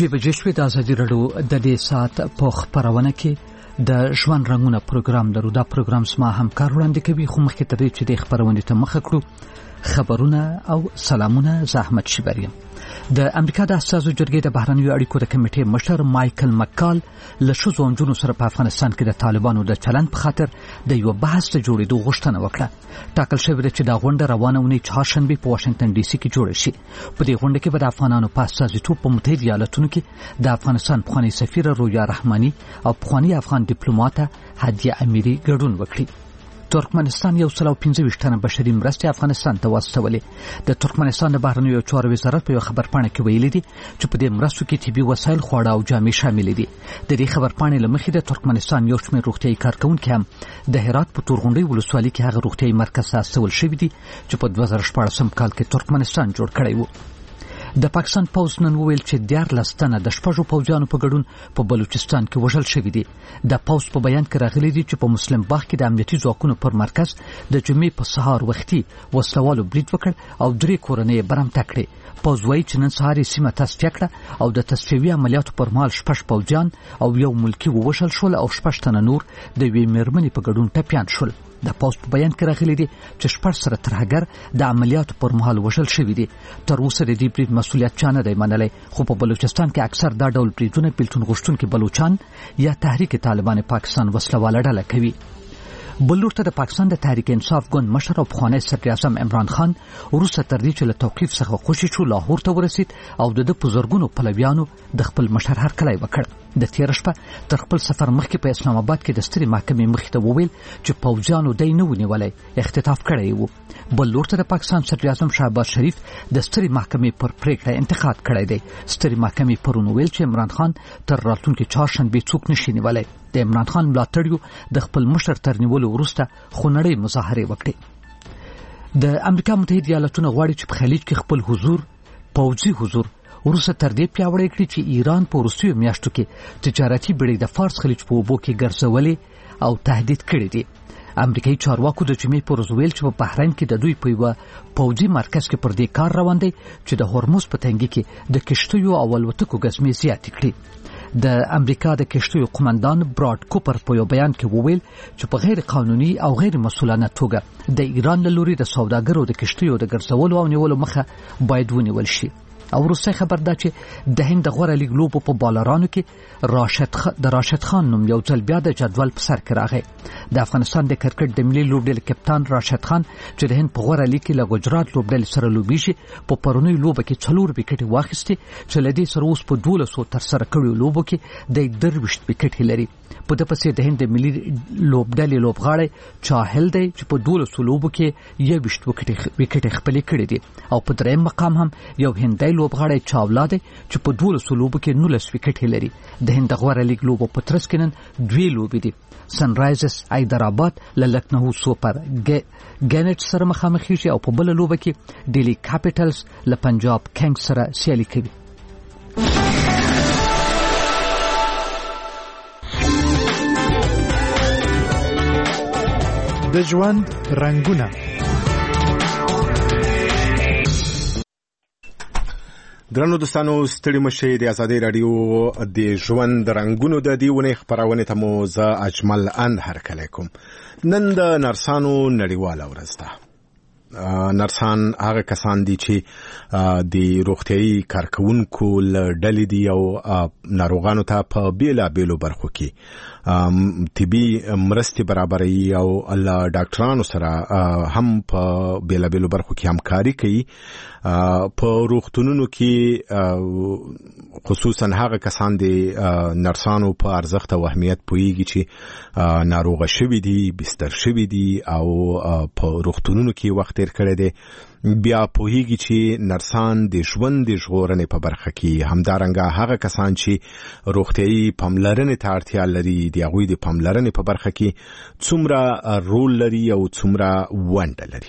بجې شوې د ازادي راډیو د دې ساعت په خپرونه کې د ژوند رنګونه پروګرام لرو. دا پروګرام سما همکار وړاندې کوي، خو مخکې تر دې چې د خپرونې ته مخه کړو خبرونه او سلامونه. زحمت شبریم. د امریکا د اساسو جرګې د بهرنیو اړیکو د کمیټې مشر مایکل مکال له ښځو او نجونو سره په افغانستان کې د طالبانو د چلند په خاطر د یو بحث ته جوړېدو غوښتنه وکړه. ټاکل شوې ده چې دا غونډه روانه اونۍ چهارشنبې په واشنګټن ډي سي کې جوړه شي. په دې غونډه کې به د افغانانو په استازیتوب په متحده ایالاتونو کې د افغانستان پخوانی سفیر رویا رحماني او پخوانی افغان ډیپلوماټه هدیه امیری ګډون وکړي. ترکمنستان 125 تنه بشري مرستې افغانستان ته واستولې. د ترکمنستان د بهرنیو چارو وزارت په یو خبرپاڼه کې ویلي دي چې په دې مرستو کې طبي وسایل، خواړه او جامې شامل دي. د دې خبرپاڼې له مخې د ترکمنستان یو شمېر روغتیايي کارکونکي هم د هرات په تورغونډۍ ولسوالۍ کې هغه روغتیايي مرکز ته استول شوي دي چې په 2014 کال کې ترکمنستان جوړ کړی و. د پاکستان پوځ نن وویل چې 14 تنه د شپږو پوځیانو په ګډون په بلوچستان کې وژل شوي دي. د پوځ په بیان کې راغلي دي چې په مسلم باغ کې د امنیتي ځواکونو پر مرکز د جمعې په سهار وختي وسلوالو برید وکړ او 3 کورنۍ برمته کړې. پوځ وایي چې نن سهار یې سیمه تصفیه کړه او د تصفیوي عملیاتو پر مهال 6 پوځیان او یو ملکي ووژل شول او 6 تنه نور د یوې مېرمنې په ګډون ټپیان شول. د پوځ په بیان کې راغلي دي چې 6 سره ترهګر د عملیاتو پر مهال وژل شوي دي. تر اوسه د دې برید مسؤلیت چا نه دی منلی، خو په بلوچستان کې اکثر دا ډول بریدونه بیلتون غوښتونکي بلوچان یا تحریک طالبان پاکستان وسلواله ډله کوي. بل لور ته د پاکستان د تحریک انصاف ګوند مشر او پخوانی صدراعظم عمران خان وروسته تر دې چې له توقیف څخه خوشي شو لاهور ته ورسید او د بزرګونو پلویانو د خپل مشر هرکلی وکړ. د تیر شپه تر خپل سفر مخکې په اسلام آباد کې د سترې محکمې مخې ته وویل چې پوځیانو دی نه ونیولی، اختطاف کړی و. بل لور ته د پاکستان صدراعظم شهباز شریف د سترې محکمې پر پریکړه انتقاد کړی دی. سترې محکمې پرون ویل چې عمران خان تر راتلونکي چهارشنبې څوک نشي نیولی. د عمران خان ملاتړیو د خپل مشر تر نیولو وروسته خونړۍ مظاهرې وکړې. د امریکا متحده ایالاتونه غواړي چې په خلیج کې خپل حضور، پوځي حضور وروسته تر دې پیاوړی کړي چې ایران په وروستیو میاشتو کې تجارتي بیړۍ د فارس خلیج په اوبو کې ګرځولې او تهدید کړي دي. امریکایي چارواکو د جمعې پر ورځ ویل چې په بحرین کې د دوی په یوه پوځي مرکز کې پر دې کار روان دی چې د هرمز په تنګي کې د کشتیو او الوتکو ګزمې زیاتې کړي. د امریکا د کشتیو قومندان براډ کوپر په یو بیان کې وویل چې په غیر قانوني او غیر مسؤلانه توګه د ایران له لوري د سوداګرو د کشتیو د ګرځولو او نیولو مخه باید ونیول شي. او وروستی خبر دا چې د هند د غوره لیګ لوبو په بالرانو کې راشد خان نوم یو ځل بیا د جدول په سر کې راغی. د افغانستان د کرکټ د ملي لوبډلې کپتان راشد خان چې د هند په غوره لیګ کې له ګجرات لوبډلې سره لوبیږي په پرونی لوبه کې 4 وکټې واخیستې چې له دې سره اوس په 1200 تر سره کړیو لوبو کې د 23 وکټې لري. په د پسې د هند د ملي لوبډلې لوبغاړی چاهل دی چې په 1200 لوبو کې 21 وکټې خپل کړې دي او په دریم مقام هم یو هندي لوبغاړی چاولا دی چې په 1200 لوبو کې 19 وکټې لري. د هند غوړه لیګ لوبو په ترڅ کې نن 2 لوبې دي. سن رایزرز حیدرآباد له لکنهو سوپر ګینټ سره مخامخ شي او په بل لوبه کې ډیلی کیپټلز له پنجاب کنګز سره سیالي کوي. د ژوند رنګونه. درنو دوستانو ستړي مشئ د ازادي رادیو د ژوند رنګونو د دیونه خبرونه ته مو ز اجمل ان هرکلی کوم. نن د نرسانو نړیواله ورځ ده. نرسان هغه کسان دي چې د روغتيایي کارکونکو ډلې دي او ناروغانو ته په بیلابیلو برخو کې طبي مرستې برابروي او الله ډاکټرانو سره هم په بیلابیلو برخو کې همکاري کوي. په روغتونونو کې خصوصا هغه کسان دي نرسانو په ارزښت او اهمیت پوهیږي چې ناروغ شوي دي، بستر شوي دي او په روغتونونو کې وخت تیر کړی دی. بیا پوهیږي چې نرسان د ژوند د ژغورنې په برخه کې همدارنګه هغه کسان چې روغتیایي پاملرنې ته اړتیا لري د هغوی د پاملرنې په برخه کې څومره رول لري او څومره ونډه لري.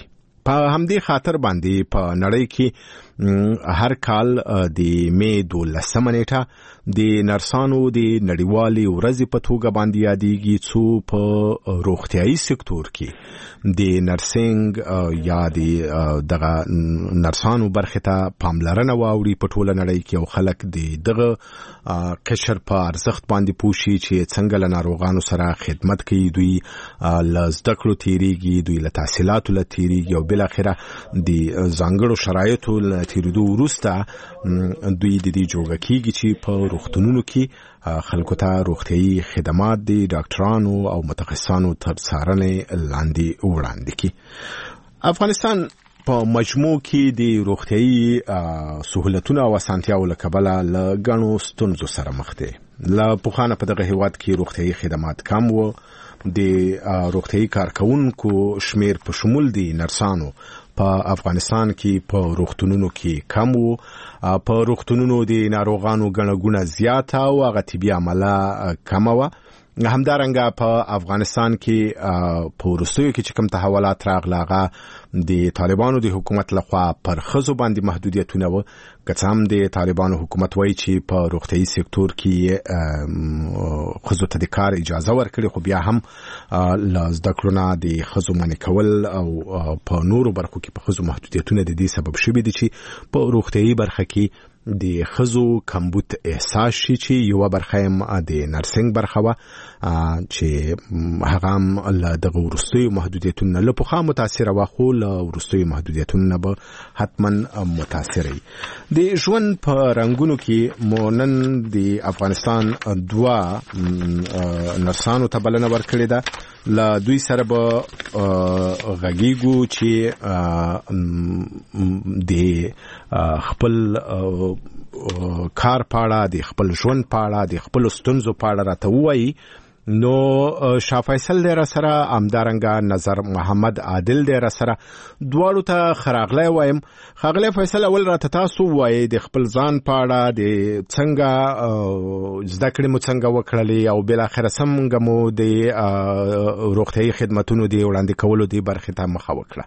په همدې خاطر باندې په نړۍ کې هر کال د مې 12 نیټه د نرسانو د نړیوالې ورځې په توګه باندې یادېږي څو په روغتیايي سکتور کې د نرسنګ یا د دغه نرسانو برخه ته پاملرنه واوړي په ټوله نړۍ کې او خلک دغه قشر په ارزښت باندې پوښي چې څنګه له ناروغانو سره خدمت کوي، دوی له زده کړو تیریږي، دوی له تحصیلاتو له تیریږي او بل اخره د ځانګړو شرایطو له تیریدو وروسته دوی د دې جوړه کیږي چې په روغتونونو کې خلکو ته روغتیايي خدمات دي ډاکټرانو او متخصصانو تر څارنې لاندې وړاندې کړي. افغانستان په مجموع کې د روغتیايي سہولتونو او اسانتیاو له کبله له ګڼو ستونزو سره مخ دي. له پخوانه په دغه هیواد کې روغتیايي خدمات کم وو، د روغتیايي کارکونکو شمیر په شمول دي نرسانو په افغانستان کې په روغتونونو کې کم وو، په روغتونونو د ناروغانو ګڼه ګوڼه زیاته او هغه طبي عمله کم وه. همدارنګه په افغانستان کې په وروستیو کې چې کوم تحولات راغله هغه د طالبانو د حکومت لخوا پر ښځو باندې محدودیتونه وو، که څه هم د طالبانو حکومت وایي چې په روغتیايي سکتور کې ښځو ته د کار اجازه ورکړي، خو بیا هم له زده کړو نه د ښځو منع کول او په نورو برخو کې په ښځو محدودیتونه د دې سبب شوي دي چې په روغتیايي برخه کې د ښځو کمبود احساس شي، چې یو برخه یې د نرسنګ برخه وه چې هغه هم له دغه وروستیو محدودیتونو له پخوا متاثره وه، خو له وروستیو محدودیتونو نه به حتما متاثره وي. د ژوند په رنګونو کې مو نن د افغانستان 2 نرسانو ته بلنه ورکړې ده. له دوی سره به غږیږو چې د خپل کار په اړه، د خپل ژوند په اړه، د خپل ستونزو په اړه راته ووایي. نو شاه فیصل دی را سره، همدارنګه نظر محمد عادل دی را سره، دواړو ته خراغلی وایم. ښاغلی فیصل، اول راته تاسو ووایئ د خپل ځان په اړه، د څنګه زده کړې مو څنګه وکړلې او بالاخره څنګه مو د روغتیايي خدمتونو د وړاندې کولو د برخې ته مخه وکړه.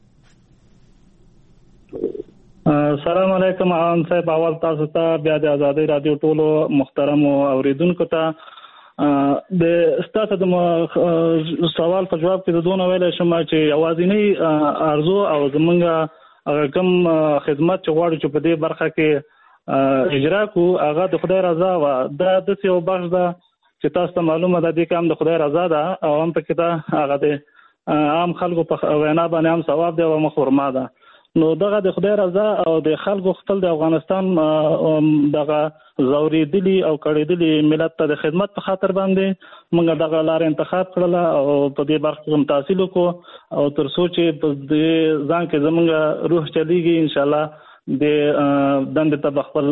السلام علیکم عوام صاحب، اول تاسو ته بیا د آزادۍ رادیو ټولو محترمو اوریدونکو ته د ستاسو د سوال په جواب کې دونه ویل شم چې اوازینی ارزو او زمونږ کوم خدمت چې غواړو چې په دې برخه کې اجرا کو، هغه د خدای رضا و. دا د یو بخش ده چې تاسو ته معلومه ده د کوم د خدای رضا ده او هم پکې دا هغه د عام خلکو په وینا باندې هم ثواب دی او مخورما ده. نو دغه د خدای رضا او د خلکو خپل د افغانستان دغه زوریدلی او کړیدلی ملت ته د خدمت په خاطر باندې موږ دغه لار انتخاب کړله او په دې برخه کې تحصیل وکړو او تر څو چې په دې ځان کې زموږ روح چلیږي ان شاء الله د دند ته خپل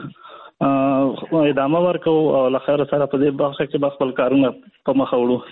ادامه ورکو او لخر سره په دې برخه کې خپل کارونه په مخ وړو.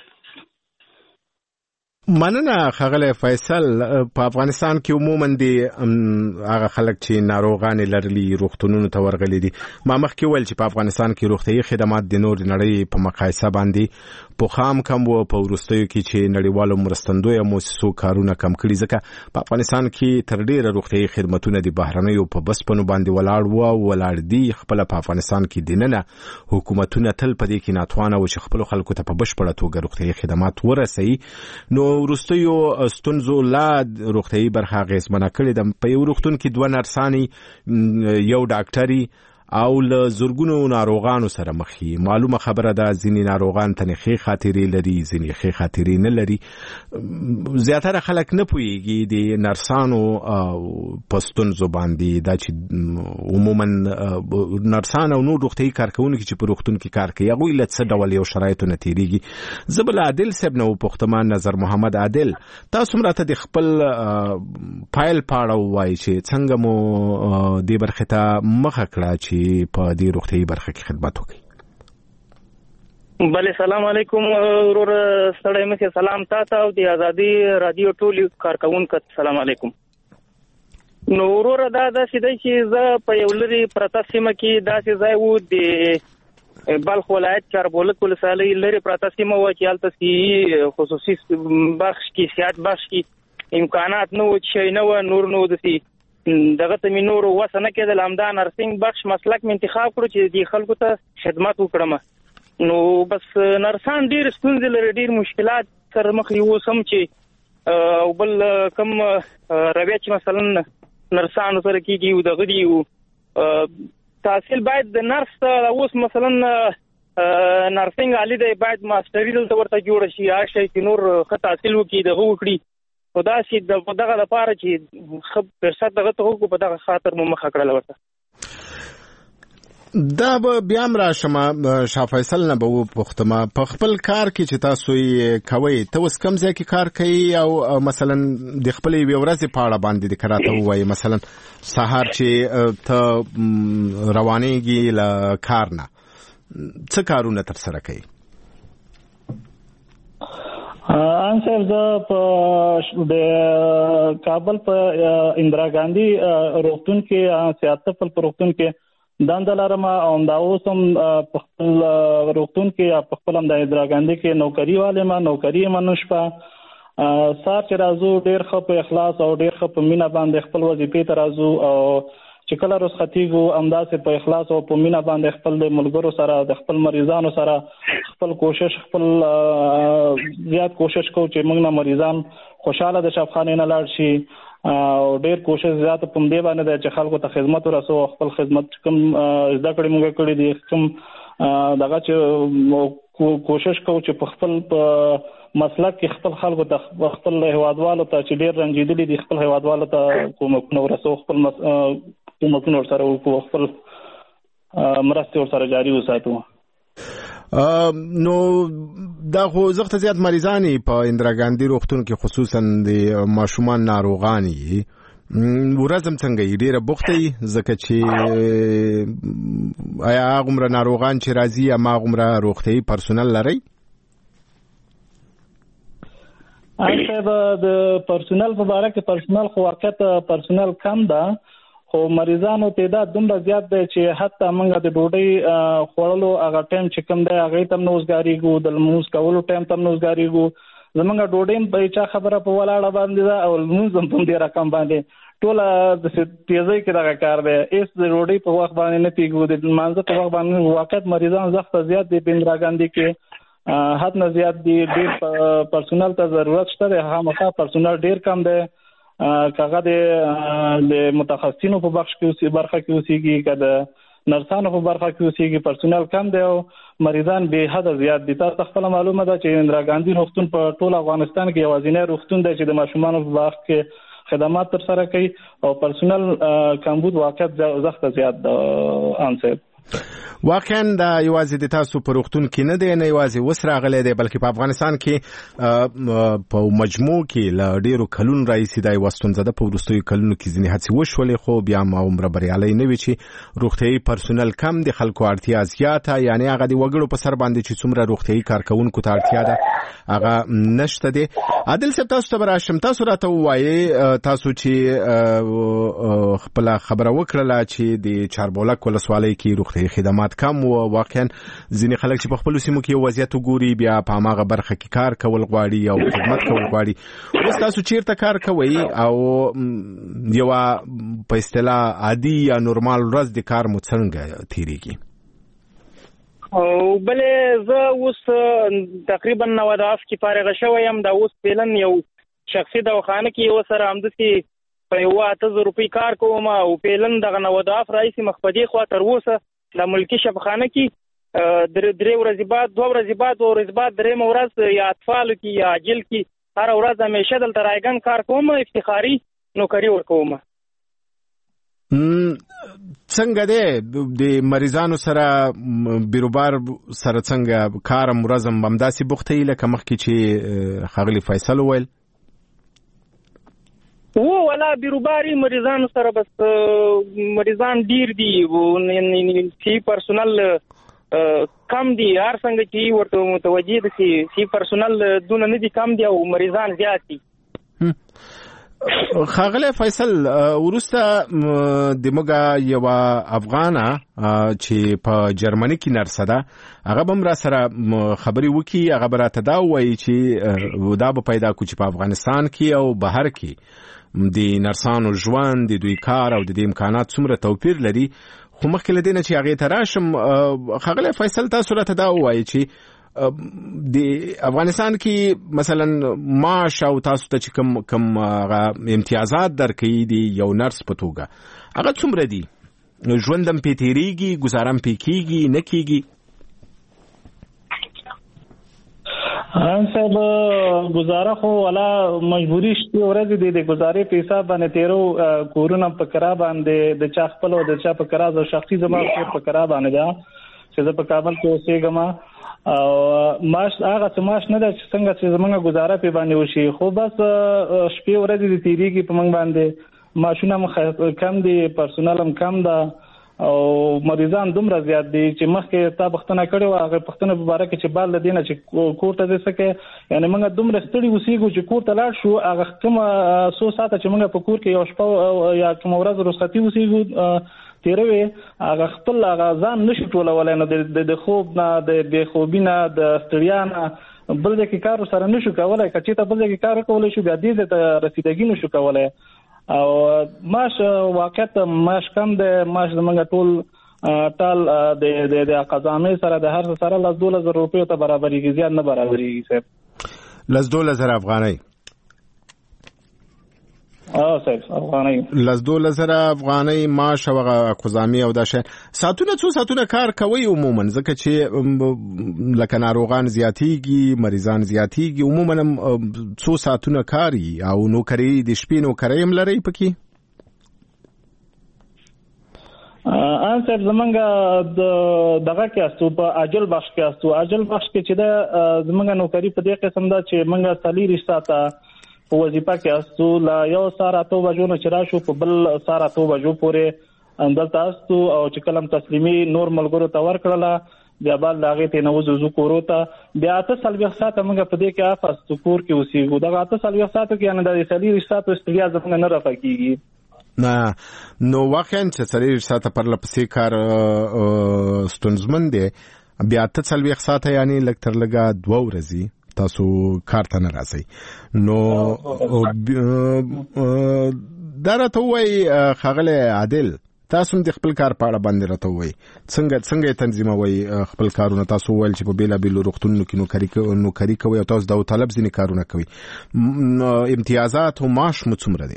مننه ښاغلی فیصل. په افغانستان کې عموما د هغه خلک چې ناروغان لرلي روغتونونو ته ورغلي دي، ما مخکې ویل چې په افغانستان کې روغتیايي خدمات د نور نړۍ په مقایسه باندې پخوا کم وو، په وروستیو کې چې نړیوالو مرستندویه موسسو کارونه کم کړي، ځکه په افغانستان کې تر ډیره روغتیايي خدمتونه د بهرنیو په بسپنو باندې ولاړ وو او ولاړ دي. خپل په افغانستان کې دننه حکومتونه تل په دې کې ناتوانه و چې خپل خلکو ته په بشپړه توګه روغتیايي خدمات ورسوي. نو وروستیو ستونزو لا روغتیايي برخه اغېزمنه کړې ده. په یو روغتون کې 2 نرسانې، یو ډاکټري او له زرګونو ناروغانو سره مخ یې. معلومه خبره ده ځینې ناروغان تنخې خاطرې لري، ځینې ښې خاطرې نه لري. زیاتره خلک نه پوهېږي د نرسانو په ستونزو باندې، دا چې عموما نرسان او نور روغتیايي کارکوونکي چې په روغتون کې کار کوي هغوی له څه ډول یو شرایطو نه تېرېږي. زه به له عادل صاحب نه وپوښتم، نظر محمد عادل، تاسو هم راته د خپل پایل په اړه ووایئ چې څنګه مو دې برخې ته مخه کړه چې په دې روغتیايي برخه کې خدمت وکړي. بله، سلام علیکم ورور ستړی مشه، سلام تاسو او د آزادۍ رادیو ټول کارکونکو سلام علیکم. نو ورور دا داسې دی چې زه په یو لري پرته سیمه کې داسې ځای وو د بلخ ولایت چاربولک ولسوالۍ لري پرته سیمه وه چې هلته خصوصي بخش کې سیاحت بخش کې امکانات نه و چې نه و نور نو دسي دغه ته مې نور وسه نه کېدل همدا نرسنګ بخش مسلک مې انتخاب کړو چې دې خلکو ته خدمت وکړم نو بس نرسان ډیر ستونزې لري ډیر مشکلات سره مخ یو سم چې او بل کم رویه چې مثلا نرسانو سره کېږي او دغه دی تحصیل باید د نرس اوس مثلا نرسنګ علي دی باید ماستري دلته ورته جوړ شي هغه شي چې نور ښه تحصیل وکړي دغه وکړي خو داسې دغه لپاره چې ښه فرصت دغه ته وکړو په دغه خاطر مو مخه کړله ورته دا به بیا هم راشم شاه فیصل نه به وپوښتم په خپل کار کې چې تاسو یې کوئ ته اوس کوم ځای کې کار کوي او مثلا د خپلې یوې ورځې په اړه باندې دې راته ووایي مثلا سهار چې ته روانېږي له کار نه څه کارونه ترسره کوي ان صاحب زه په د کابل په اندرا ګاندھی روغتون کې سیاست په روغتون کې دنده لرم او دا اوس هم په خپل روغتون کې په خپل هم د اندرا ګاندھی کې نوکری والے ما نوکری منوش په سار چې راځو ډېر ښه په اخلاص او ډېر ښه په مینا باندې خپل وظیفې ته راځو او چې کله رخصتیږو همداسې په اخلاص او په مینا باندې خپل د ملګرو سره د خپل مریضانو سره خپل کوشش خپل زیات کوشش کوو چې موږ نه مریضان خوشاله د شفاخانې نه لاړ شي او ډېر کوشش زیات په دې باندې دی چې خلکو ته خدمت ورسو خپل خدمت کوم زده کړې موږ کړې دي کوم دغه چې کوشش کوو چې په خپل مسلک کې خپل خلکو ته خپل هیوادوالو ته چې ډېر رنجیدلي دي خپل هیوادوالو ته کومکونه ورسو خپل کومکونه ورسره وکړو خپل مرستې ورسره جاري وساتو نو دا خو زغته زیات مریضانی په اندرا ګاندھی روغتون کې خصوصا د ماشومان ناروغانی ورځم څنګه ډیره بوختي ځکه چې آیا هغه ناروغان چې راځي ما هغه روغتي پرسونل لري صاحب د پرسونل په اړه کې پرسونل خو واقعیت پرسونل کم ده خو مریضانو تعداد دومره زیات دی چې حتی موږ د ډوډۍ خوړلو هغه ټایم چې کوم دی هغه تم نوزګاریږو د لمونځ کولو ټایم تم نوزګاریږو زمونږ ډوډۍ په چا خبره په ولاړه باندې ده او لمونځ هم په دې رقم باندې ټول د تیزی کې دغه کار دی ایس د ډوډۍ په وخت باندې نه پیګو د لمانځه په وخت باندې واقعیت مریضان زخت زیات دي په اندرا ګاندھی کې حد نه زیات دي ډېر پرسونل ته ضرورت شته د هغه پرسونل ډېر کم دی کاغه د متخصصینو په برخه کې اوسېږي کده نرسانو په برخه کې اوسېږي پرسونل کم دی او مریضان به حد زیات دي تاسو خپل معلومه ده چې اندرا ګاندھی روغتون په ټول افغانستان کې یوازینی روغتون دی چې د ماشومانو په برخه کې خدمات تر سره کوي او پرسونل کمبود واقعیت زخت زیات انصب واقعا دا یوازې د تاسو په روغتون کې نه دی نه یوازې وس راغلی دی بلکې په افغانستان کې په مجموع کې له ډیرو کلونو راهیسې دا یوه ستونزه ده په وروستیو کلونو کې ځینې هڅې وشولې خو بیا هم هغومره بریالی نه وي چې روغتیایي پرسونل کم د خلکو اړتیا زیاته یعنې هغه د وګړو په سر باندې چې څومره روغتیایي کارکوونکو ته اړتیا ده هغه نشته دی عادل صاحب تاسو ته به راشم تاسو راته ووایئ تاسو چې خپله خبره وکړله چې د چاربولک ولسوالۍ کې روغتیایي خدمات کم و واقعا ځینې خلک چې په خپلو سیمو کې یو وضعیت وګوري بیا په هماغه برخه کې کار کول غواړي او خدمت کول غواړي اوس تاسو چیرته کار کوئ او یوه په اصطلاح عادي یا نورمال ورځ د کار مو څنګه تیریږي او بلې زه اوس تقریبا 90 کې فارغه شوی یم دا اوس فعلا یو شخصي دواخانه کې یو سره همداسې په 8000 روپۍ کار کوم او فعلا دغه 90 راځي مخ په دې خوا تر اوسه د ملکی شفاخانه کې درې ورځې بعد 2 ورځې بعد او ورځې بعد درې ورځ یا اطفال کې یا عاجل کې هر ورځ همیشه دلته راګن کار کوم افتخاري نوکری ورکوم څنګه دی د مریضانو سره بیروبار سره څنګه کار مرزم بمداسي بوختي لکه مخکې چې خاغلی فیصل وویل ولا بیروباری مریضانو سره بس مریضان ډیر دي سی پرسونل کم دي هر څنګه چې ورته متوجه دي سی پرسونل دونه نه دي کم دي او مریضان زیات دي خاغله فیصل ورسته د موږ یو افغانه چې په جرمني کې نرسه ده هغه بم را سره خبري وکي هغه براته دا وایي چې دا به پیدا کو چې په افغانستان کې او بهر کې د نرسانو ژوند د دوی کار او د امکانات څومره توپیر لري خو مخکې لدې نه چې هغه تراشم خاغله فیصل تاسو راته دا وایي چې د افغانستان کې مثلا معاش او تاسو ته چې کم امتیازات درکې دي یو نرس په توګه هغه څومره دي ژوندم پې تیریږي گزارم پې کیږي نه کیږي صاحب گزاره خو ولا مجبوری شته ورځ د گزارې په حساب باندې تیرو کورونه په کرا باندې د چا خپل او د چا په کرا د شخصي زما په کرا باندې دا چې زه په کابل کې اوسېږم او ماش هغه څه ماش نه ده چې څنګه چې زمونږ گزاره په باندې وشي خو بس شپې ورځې د تیریږي په موږ باندې ماشونه کم دي پرسونل هم کم ده او مریضان دومره زیات دي چې مخکې تا پښتنه کړې و هغه پښتنه په باره کې چې بال لدینه چې کور ته ځي سکه یعنی موږ دومره ستړي اوسېږو چې کور ته لاړ شو هغه کوم 100 ساعته چې موږ په کور کې یو شپه یا کوم ورځ رخصتي اوسېږو تیروي هغه خپل هغه ځان نشي ټولولای نو د خوب نه د بې خوبي نه د ستړیا نه بل ځکه کار سره نشو کولای کچې ته بل ځکه کار کولای شو بیا دې ته رسیدګي نشو کولای او ماش واقعیت ماش کم ده ماش زمونږ ټال د قزامې سره د هر سره ل 12000 روپیو ته برابرېږي زیات نه برابرېږي صاحب ل 12000 افغانۍ صاحب افغانۍ ل 12000 افغانۍ معاش او قزامې او دا شی ساتونه څو ساتونه کار کوي عموما ځکه چې لکه ناروغان زیاتیږي مریضان زیاتیږي عموما څو ساتونه کاری او نوکری د شپې نوکری هم لري پکې صاحب زمونږ دغه کې استو په اجل بخش کې استو اجل بخش کې چې دا زمونږ نوکری په دې قسم دا چې مونږه سالي رشتہ ته په وظیفه کې استو لا یو سار اته بجو نه چر شو په بل سار اته بجو پورې اندل تاسو او چې کلم تسلیمي نور ملګرو ته ورکړله بیا بل لاغه ته نو وزو کورو ته بیا ته سلوي ساعت موږ په دې کې افاست کور کې اوسېږو دا ته سلوي ساعت کې نه د سالي رشتہ په استیا ځکه نه راپکیږي نه نو واقعا چې سالي رشتہ پر لپسې کار ستونزمن دی بیا ته سلوي ساعت یعنی لکتر لګا 2 ورځې تاسو کار ته نه راځي نو دا راته وایي ښاغلی عادل تاسو هم د خپل کار په اړه باندې راته وایي څنګه تنظیموئ خپل کارونه تاسو ویل چې په بیلابیلو روغتونونو کې نوکري کوئ او تاسو د طلب ځینې کارونه کوئ امتیازات او معاش مو څومره دی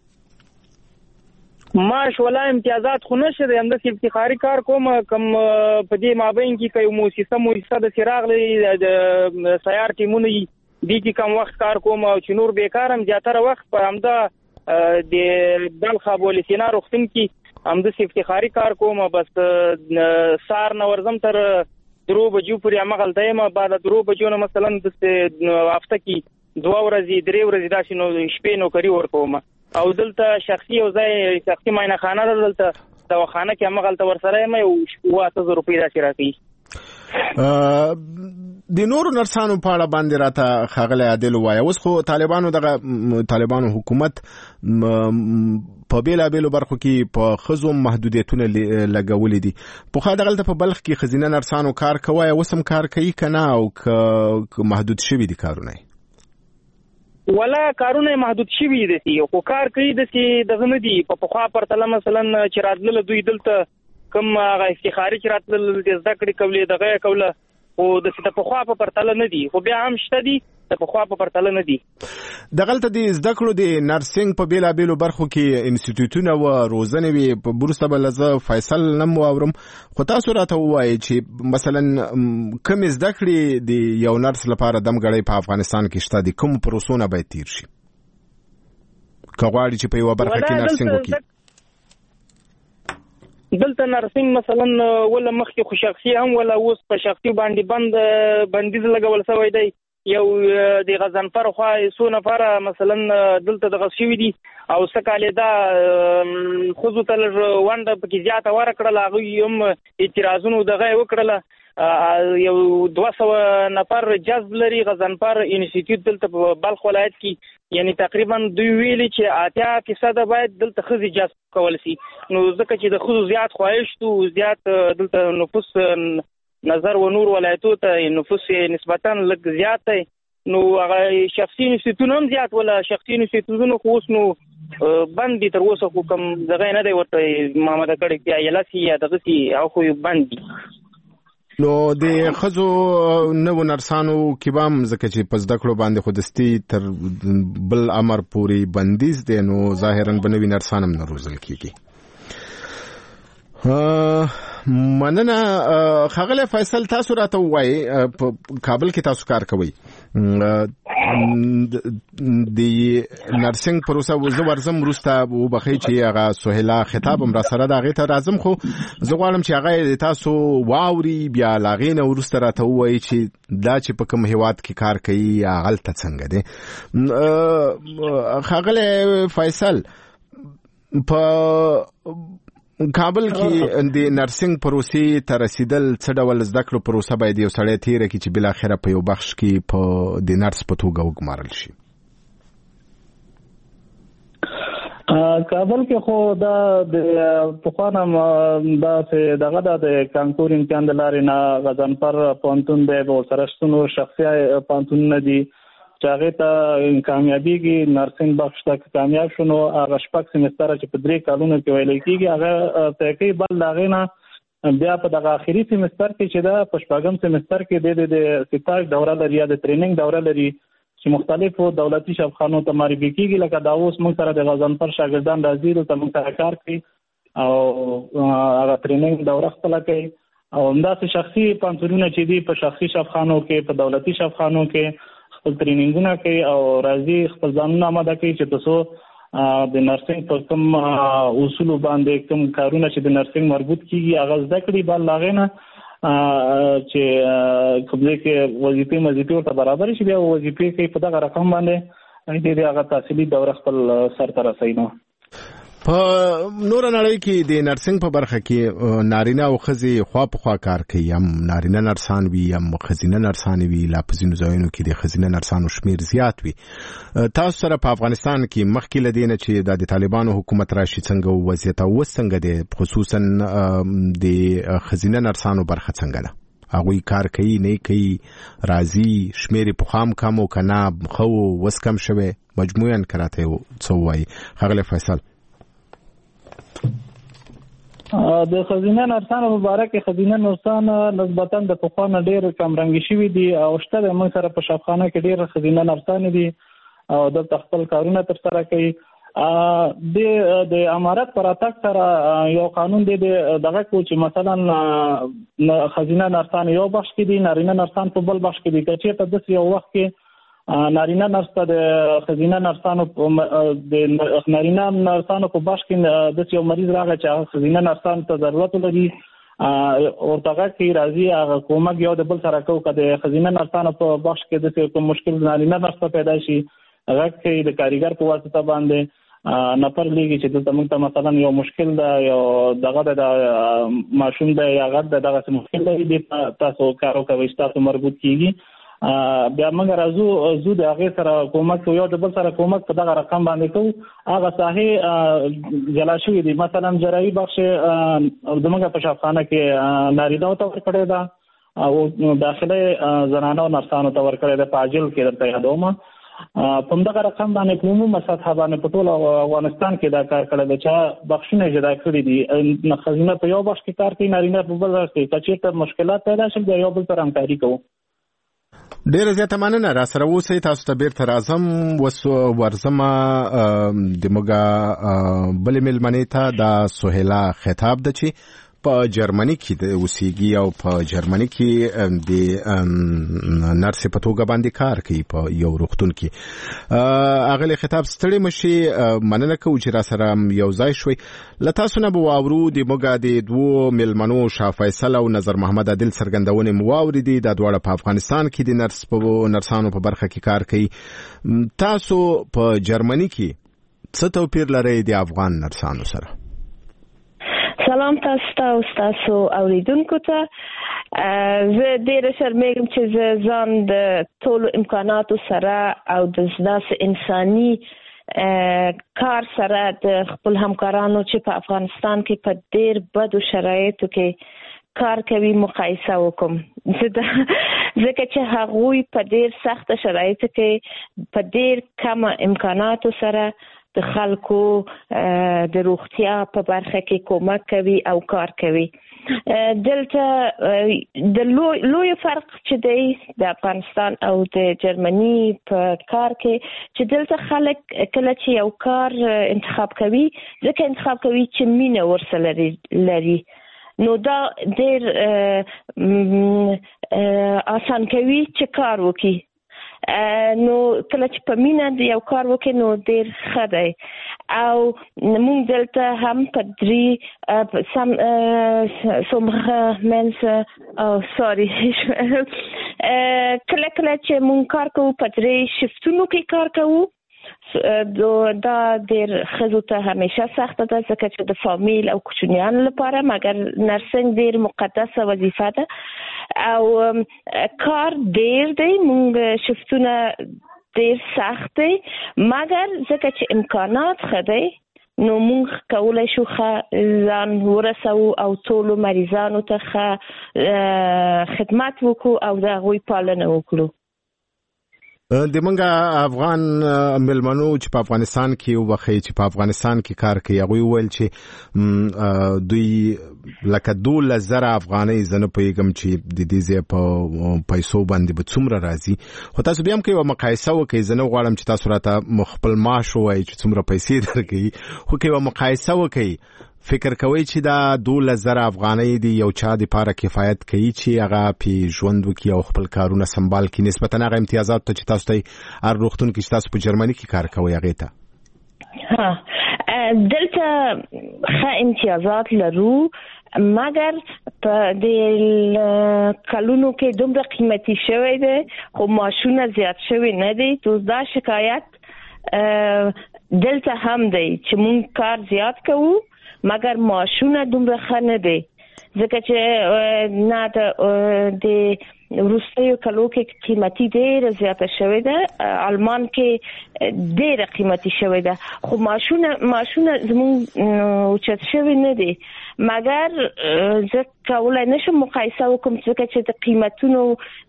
معاش ولا امتیازات خو نشه دی همداسې افتخاري کار کوم کم په دې مابین کې کوي موسسه د سراغ د سیار ټیمونه دي کې کم وخت کار کوم او چې نور بیکارم زیاتره وخت په همدا د بلخ ابو سینا روغتون کې همداسې افتخاري کار کوم بس سار نه ورځم تر 3 بجو پورې همغلته یم بعد 3 بجو نه مثلا د هفته کې 2 ورځې 3 ورځې داسې نو شپې نوکري ورکوم او دلته شخصي او ځای شخصي معاینه خانه دلته دواخانه کې همغلته ورسره یم او 8000 روپۍ داسې راکړي د نورو نرسانو په اړه باندې راته ښاغلی عادل وایي اوس خو طالبانو حکومت په بیلابیلو برخو کې په ښځو محدودیتونه لګولي دي پخوا دغلته په بلخ کې ښځینه نرسانو کار کوی اوس هم کار کوي که نه او که محدود شوي دي کارونه ولا کارونه محدود شوي دي خو کار کوي دغه نه دي په پخوا پرتله مثلا چې راتلل دوی دلته کوم هغه افتخاري چې راتلل د زده کړې کولې دغه کوله او د پخوا په پرتله نه دي خو بیا هم شته دي د پخوا په پرتله نه دي دغلته د زده کړو د نرسنګ په بیلابیلو برخو کې انسټیټیوټونه و روزنه وي په بورسته بل زه فیصل نم واورم خو تاسو راته وایي چې مثلا کوم زده کړې د یو نرس لپاره دمګړی په افغانستان کې شته دي کوم پروسونه باید تیر شي که غواړي چې په یو برخه کې نرسنګ وکړي دلته نرسنګ مثلا ولا مخکې خو شخصي هم ولا اوس په شخصي باندې بندیز لګول شوی دی یو د غزنفر خو څو نفر مثلا دلته د غشوي دي او سکاله دا خو ته ونده پکې زیاته ورکړل هغه هم اعتراضونو دغه وکړل یو 200 نفر جذب لري غزنفر انسټیټیوټ دلته په بلخ ولایت کې یعنی تقریبا دوی ویلي چې 80% باید دلته خزي جذب کول شي نو ځکه چې د خزو زیات خواهش تو زیات دلته نفوس نظر و نور ولایتو ته نفوس نسبتا لږ زیات دی نو هغه شخصي انسټیټیوټونه هم زیات ولا شخصي انسټیټیوټونه خو اوس نو بند دي تر اوسه کوم دغه نه دی ورته محمد کړي کې یا لسی یا دغه سي او خو بند دي نو د خزو نو نرسانو کبام زکه چې پس دکړو باندې خودستی تر بل امر پوری بندیز دی نو ظاهرا بنوي نرسانم نه روزل کیږي مننه خغله فیصل تاسو راته وای په کابل کې تاسو کار کوي د نرسنګ پروسه وزو ورزم روسته وبخي چې هغه سهیلا خطاب هم را سره دا غي ته راځم خو زه غواړم چې هغه تاسو واوري بیا لاغینه ورسته راته وای چې دا چې په کوم هیواد کې کار کوي غلطه څنګه ده خغله فیصل په کابل کې د نرسنګ پروسې تر رسیدل څه ډول زده کړو پروسه باید یو سړی تیر کی چې بل اخره په یو بخش کې په د نرس په توګه وګمارل شي کابل کې خو دا د پخوانم دا چې دغه د کانکور امتحان د لارې نه غزنفر پونتون دی او سرشتونو شخصي پونتون نه دي چاغه ته کامیابیږي نرسنګ بخش ته کامیاب شونو هغه شپږ سیمستر چې په 3 کالونو کې ویل کېږي هغه تحقیق بل لاغینا بیا په دغه اخیری سیمستر کې چې دا په شپږم سیمستر کې د سټاج دوره لري یا د ټریننګ دوره لري چې مختلفو دولتي شفاخانو ته معرفي کېږي لکه دا اوس موږ سره د غزنفر شاګردان راځي ته موږ سره کار کوي او هغه ټریننګ دوره خپل کوي او همداسې شخصي پانسونونه چې دي په شخصي شفاخانو کې په دولتي شفاخانو کې خپل ټریننګونه کوي او راځي خپل ځانونه آماده کوي چې تاسو د نرسنګ په کوم اصول باندې کوم کارونه چې د نرسنګ مربوط کیږي هغه ځکه کړي بل لاغینه چې کومه کې وظیفه ورته برابر شي بیا وظیفه کوي په دغه رقم باندې دې هغه تحصیلي دوره خپل سر ته رسینو په نور نړۍ کې د نرسنګ په برخه کې نارینه او ښځې خوا په خوا کار کوي هم نارینه نرسان وي هم ښځینه نرسان وي لا په ځینو ځایونو کې د ښځینه نرسانو شمیر زیات وي تاسو سره په افغانستان کې مخکې له دې نه چې د طالبانو حکومت راشي څنګه وضعیت او څنګه دی خصوصا د ښځینه نرسانو برخه څنګه ده هغوی کار کوي نه کوي راځي شمیر په خام کم او کنه خو وس کم شوه مجموعاً کراته څو وای خغله فیصل د خزینه نرسانو مبارک خزینه نرسان نسبتا د پخوانه ډیر کم رنګ شوی دي او شته موږ سره په شفاخانه کې ډیر خزینه نرسان دي او د خپل کارونه تر سره کوي د امارات پر اتاک سره یو قانون دی دغه کو چې مثلا خزینه نرسان یو بخش کې دي نارینه نرسان په بل بخش کې دي چې په داس یو وخت کې نارینه نرس ته د خزینه نرسانو د نارینه نرسانو په بخش کې د یو مریض راغی چې خزینه نرسان ته ضرورت لري او تاګه کې راځي هغه کومک یو د بل سره کوي کله خزینه نرسانو په بخش کې د کوم مشکل نارینه نرس پیدا شي هغه کې د کاریګر په واسطه باندې نفر لګي چې دلته موږ ته مثلا یو مشکل ده یو دغه د ماشوم ده یا غږ دغه مشکل دی تاسو کارو کوي تاسو مربوط کیږي بیا موږ راځو د هغه سره کومک یو د بل سره کومک په دغه رقم باندې کوو هغه ساحه جلا شوې دي مثلا جراحي بخش زموږ په شفاخانه کې نارینه ته ورکړی دا او داخله زنانه او نرسانو ته ورکړی دا په اجل کې درته یادوم په دغه رقم باندې په عمومي مساحه باندې په ټول افغانستان کې دا کار کړی دی چې بخښنه جدا کړی دي خزینه په یو بخش کې کار کوي نارینه په بل بخش کې چې مشکلات پیدا شول دی یو بل سره همکاري کوو ډیر زیاته مننه را سره اوسئ تاسو ته بیرته راځم ورزمه د موږ بل ملمنې ته د سهیلا خطاب ده چې په جرمني کې اوسېږي او په جرمني کې د نرس په توګه باندې کار کوي په یو روغتون کې. اغلی خطاب ستړي مشي مننه کوم چې را سره یو ځای شوي. له تاسو نه به واورو د موږ د دوو مېلمنو شاه فیصل او نظر محمد عادل څرګندونې مو واورېدې. دا دواړه په افغانستان کې د نرسانو په برخه کې کار کوي. تاسو په جرمني کې څه توپیر لري د افغان نرسانو سره؟ سلام تاسو اوریدونکو ته. زه ډېر شرمېږم چې زه ځان د ټولو امکاناتو سره او د داسې انساني کار سره د خپل همکارانو چې په افغانستان کې په ډېر بدو شرایطو کې کار کوي مقایسه وکم. ځکه چې هغوی په ډېر سخت شرایطو کې په ډېر کم امکاناتو سره د خلکو د روغتیا په برخه کې کومک کوي او کار کوي. دلته د لوی فرق چې دی د افغانستان او د جرمني په کار کې چې دلته خلک کله چې یو کار انتخاب کوي ځکه انتخاب کوي چې مینه ورسره لري نو دا ډېر آسان کوي چې کار وکړي. نو کله چې په مینه د یو کار وکړي نو ډېر ښه دی. او موږ دلته هم په درې sommige mensen sorry کله چې موږ کار کوو په درې شفتونو کې کار کوو. دا ډېر ښځو ته همیشه سخته ده ځکه چې د فامیل او کوچنیانو لپاره مګر نرسنګ ډېر مقدسه وظیفه ده او کار ډېر دی. موږ شفتونه ډېر سخت دی مګر ځکه چې امکانات ښه دی نو موږ کولی شو ښه ځان ورسوو او ټولو مریضانو ته ښه خدمت وکړو او د هغوی پالنه وکړو. د منګه افغان ملمنو چې په افغانستان کې وبخي چې په افغانستان کې کار کوي هغه ویل چې دوی لکه 2000 افغانۍ زنه پیغام چې د دې ځای په پیسو باندې به څومره راځي. خو تاسو بیا هم کوي مقایسه وکړئ. زنه غواړم چې تاسو راته خپل معاش وایي چې څومره پیسې درکړي خو کوي مقایسه وکړئ. فکر کوي چې دا 2000 افغانۍ دی یو چا د پاره کفایت کوي چې هغه په ژوند وکي او خپل کارونه سمبال کړي نسبتا هغه امتیازات ته چې تاسو ته هر روغتون کې تاسو په جرمني کې کار کوي هغه ته دلته ښه امتیازات لرو مګر په د کلونو کې دومره قیمتي شوی دی خو معاشونه زیات شوی نه دی. دا شکایت دلته هم دی چې مونږ کار زیات کوو مګر معاشونه دومره ښه نه دی ځکه چې نه د وروستیو کلو کې قیمتي ډېره زیاته شوې ده. آلمان کې ډېره قیمتي شوې ده خو معاشونه زموږ اوچت شوي نه دي مګر زه کولی نشم مقایسه وکړم ځکه چې د قیمتونو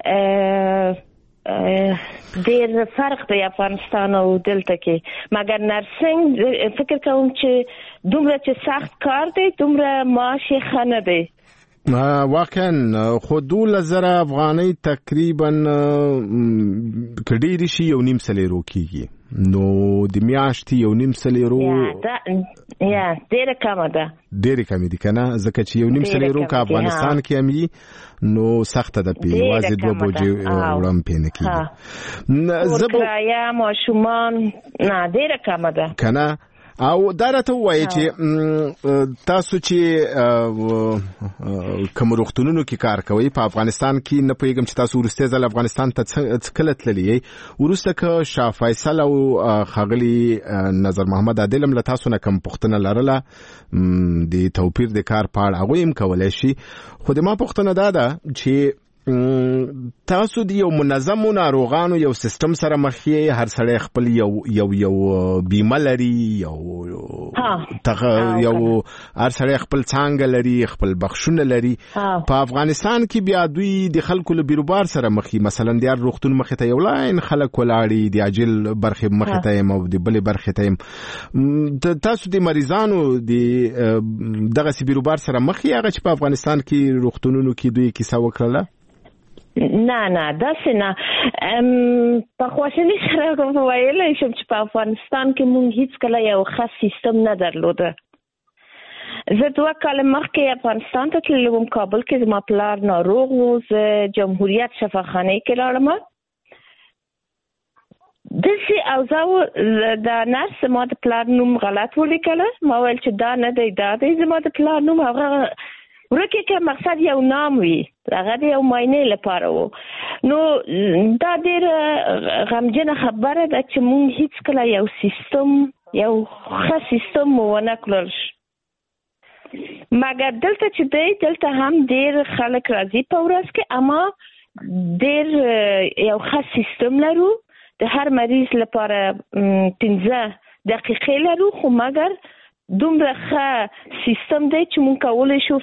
ډېر فرق دی افغانستان او دلته کې مګر نرسنګ فکر کوم چې دومره چې سخت کار دی دومره معاش یې ښه نه دی. واقعا خو 2000 افغانۍ تقریبا کډېری شي یو نیم سلیرو کېږي نو د میاشتې یو نیم سلیرو ډېره کمه ده. ډېرې کمې دي که نه ځکه چې یو نیم سلیرو که افغانستان کې هم نو سخته ده پې یوازې 2 بوجې وړم پې نه کېږي. کرایه ماشومان نه ډېره کمه ده که نه. او دا راته ووایي چې تاسو چې کوم روغتونونو کې کار کوئ په افغانستان کې نه پوهېږم چې تاسو وروستی ځل افغانستان ته څه کله تللي یې وروسته که شاه فیصل او ښاغلي نظر محمد عادل هم له تاسو نه کوم پوښتنه لرله د توپیر د کار په اړه هغوی هم کولی شي خو د ما پوښتنه دا ده چې تاسو د یو منظمو ناروغانو یو سیستم سره مخ یې هر سړی خپل یو بیمه لري یو هر سړی خپل څانګه لري خپل بخښونه لري. په افغانستان کې بیا دوی د خلکو له بیروبار سره مخې مثلا د هر روغتون مخې ته یو لاین خلک ولاړي د عاجل برخې مخې ته یم او د بلې برخې ته یم. تاسو د مریضانو د دغسې بیروبار سره مخې هغه چې په افغانستان کې روغتونونو کې دوی کیسه وکړله؟ نه داسې نه. په خواشینۍ سره ویلی شم چې په افغانستان کې مونږ هیڅ کله یو خاص سیستم نه درلوده زه 2 کال مخکې افغانستان ته تللی وم. کابل کې زما پلار ناروغ و. زه جمهوریت شفاخانه کې لاړم. داسې اوضاع د نرس ما د پلار نوم غلط ولیکله. ما ویل چې دا نه دی، دا دی زما د پلار نوم. هغه ورکه که مقصد یو نام وي، هغه د یو معاینې لپاره و. نو دا ډېره غمجنه خبره ده چې موږ هیڅ کله یو ښه سیستم ونه کړل. مګر دلته چې دی، دلته هم ډېر خلک راځي په ورځ کې، اما ډېر یو ښه سیستم لرو. د هر مریض لپاره 15 دقیقې لرو، خو مګر دومره ښه سیستم دی چې موږ کولی شو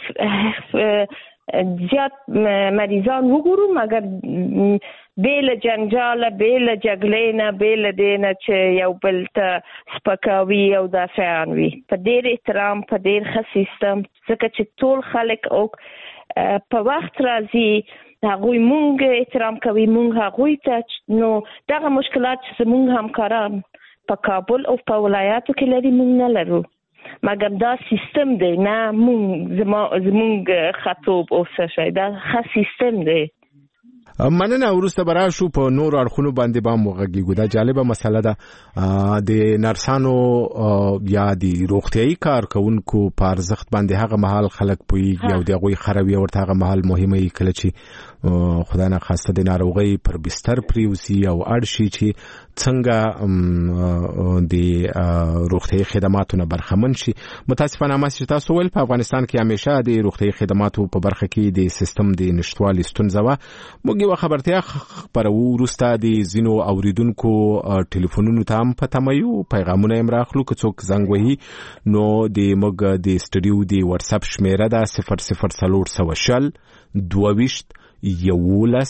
زیات مریضان وګورو، مګر بې له جنجاله، بې له جګړې نه، بې له دې نه چې یو بل ته سپکاوي او دافعان وي. په ډېر احترام، په ډېر ښه سیستم، ځکه چې ټول خلک په وخت راځي، هغوی مونږ احترام کوي، مونږ هغوی ته. نو دغه مشکلات چې زمونږ همکاران په کابل او په ولایاتو کې لري مونږ نه لرو. مګر دا سیستم دی، نه زمونږ خطوب او څه شی، دا ښه سیستم دی. مننه. وروسته به راشو په نورو اړخونو باندې به هم وغږیږو. دا جالبه مسله ده د نرسانو یا د روغتیایي کارکوونکو په ارزښت باندې هغه مهال خلک پوهېږي او د هغوی خروي ورته هغه مهال مهمه وي کله چې خدای ناخواسته د ناروغۍ پر بستر پریوزي او اړ شي چې څنګه د روغتیایي خدماتو نه برخمن شي. متاسفانه چې تاسو ول په افغانستان کې همیشه د روغتیایي خدماتو په برخه کې د سیستم د نشټوالي ستونزه وه. موږ یو خبرتیا خبرو وروسته د ځینو اوریدونکو ټلیفونونو ته هم په تمه یو، پیغامونه یې راخلو. که څوک زنګ وهي نو د موږ د سټوډیو د واتساپ شمیره ده 00420 22 11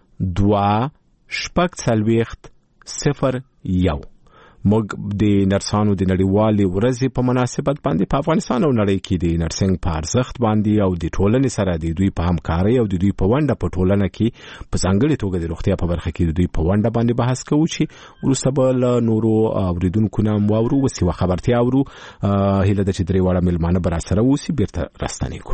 2 موږ د نرسانو د نړیوالې ورځې په مناسبت باندې په افغانستان او نړۍ کې د نرسنګ په ارزښت باندې او د ټولنې سره د دوی په همکارۍ او د دوی په ونډه په ټولنه کې په ځانګړې توګه د روغتیا په برخه کې د دوی په ونډه باندې بحث کوو چې وروسته به له نورو اوریدونکو نه واورو. اوس یوه خبرتیا اورو. هیله ده چې درې واړه میلمانه به راسره اوسي. بیرته راستنیږو.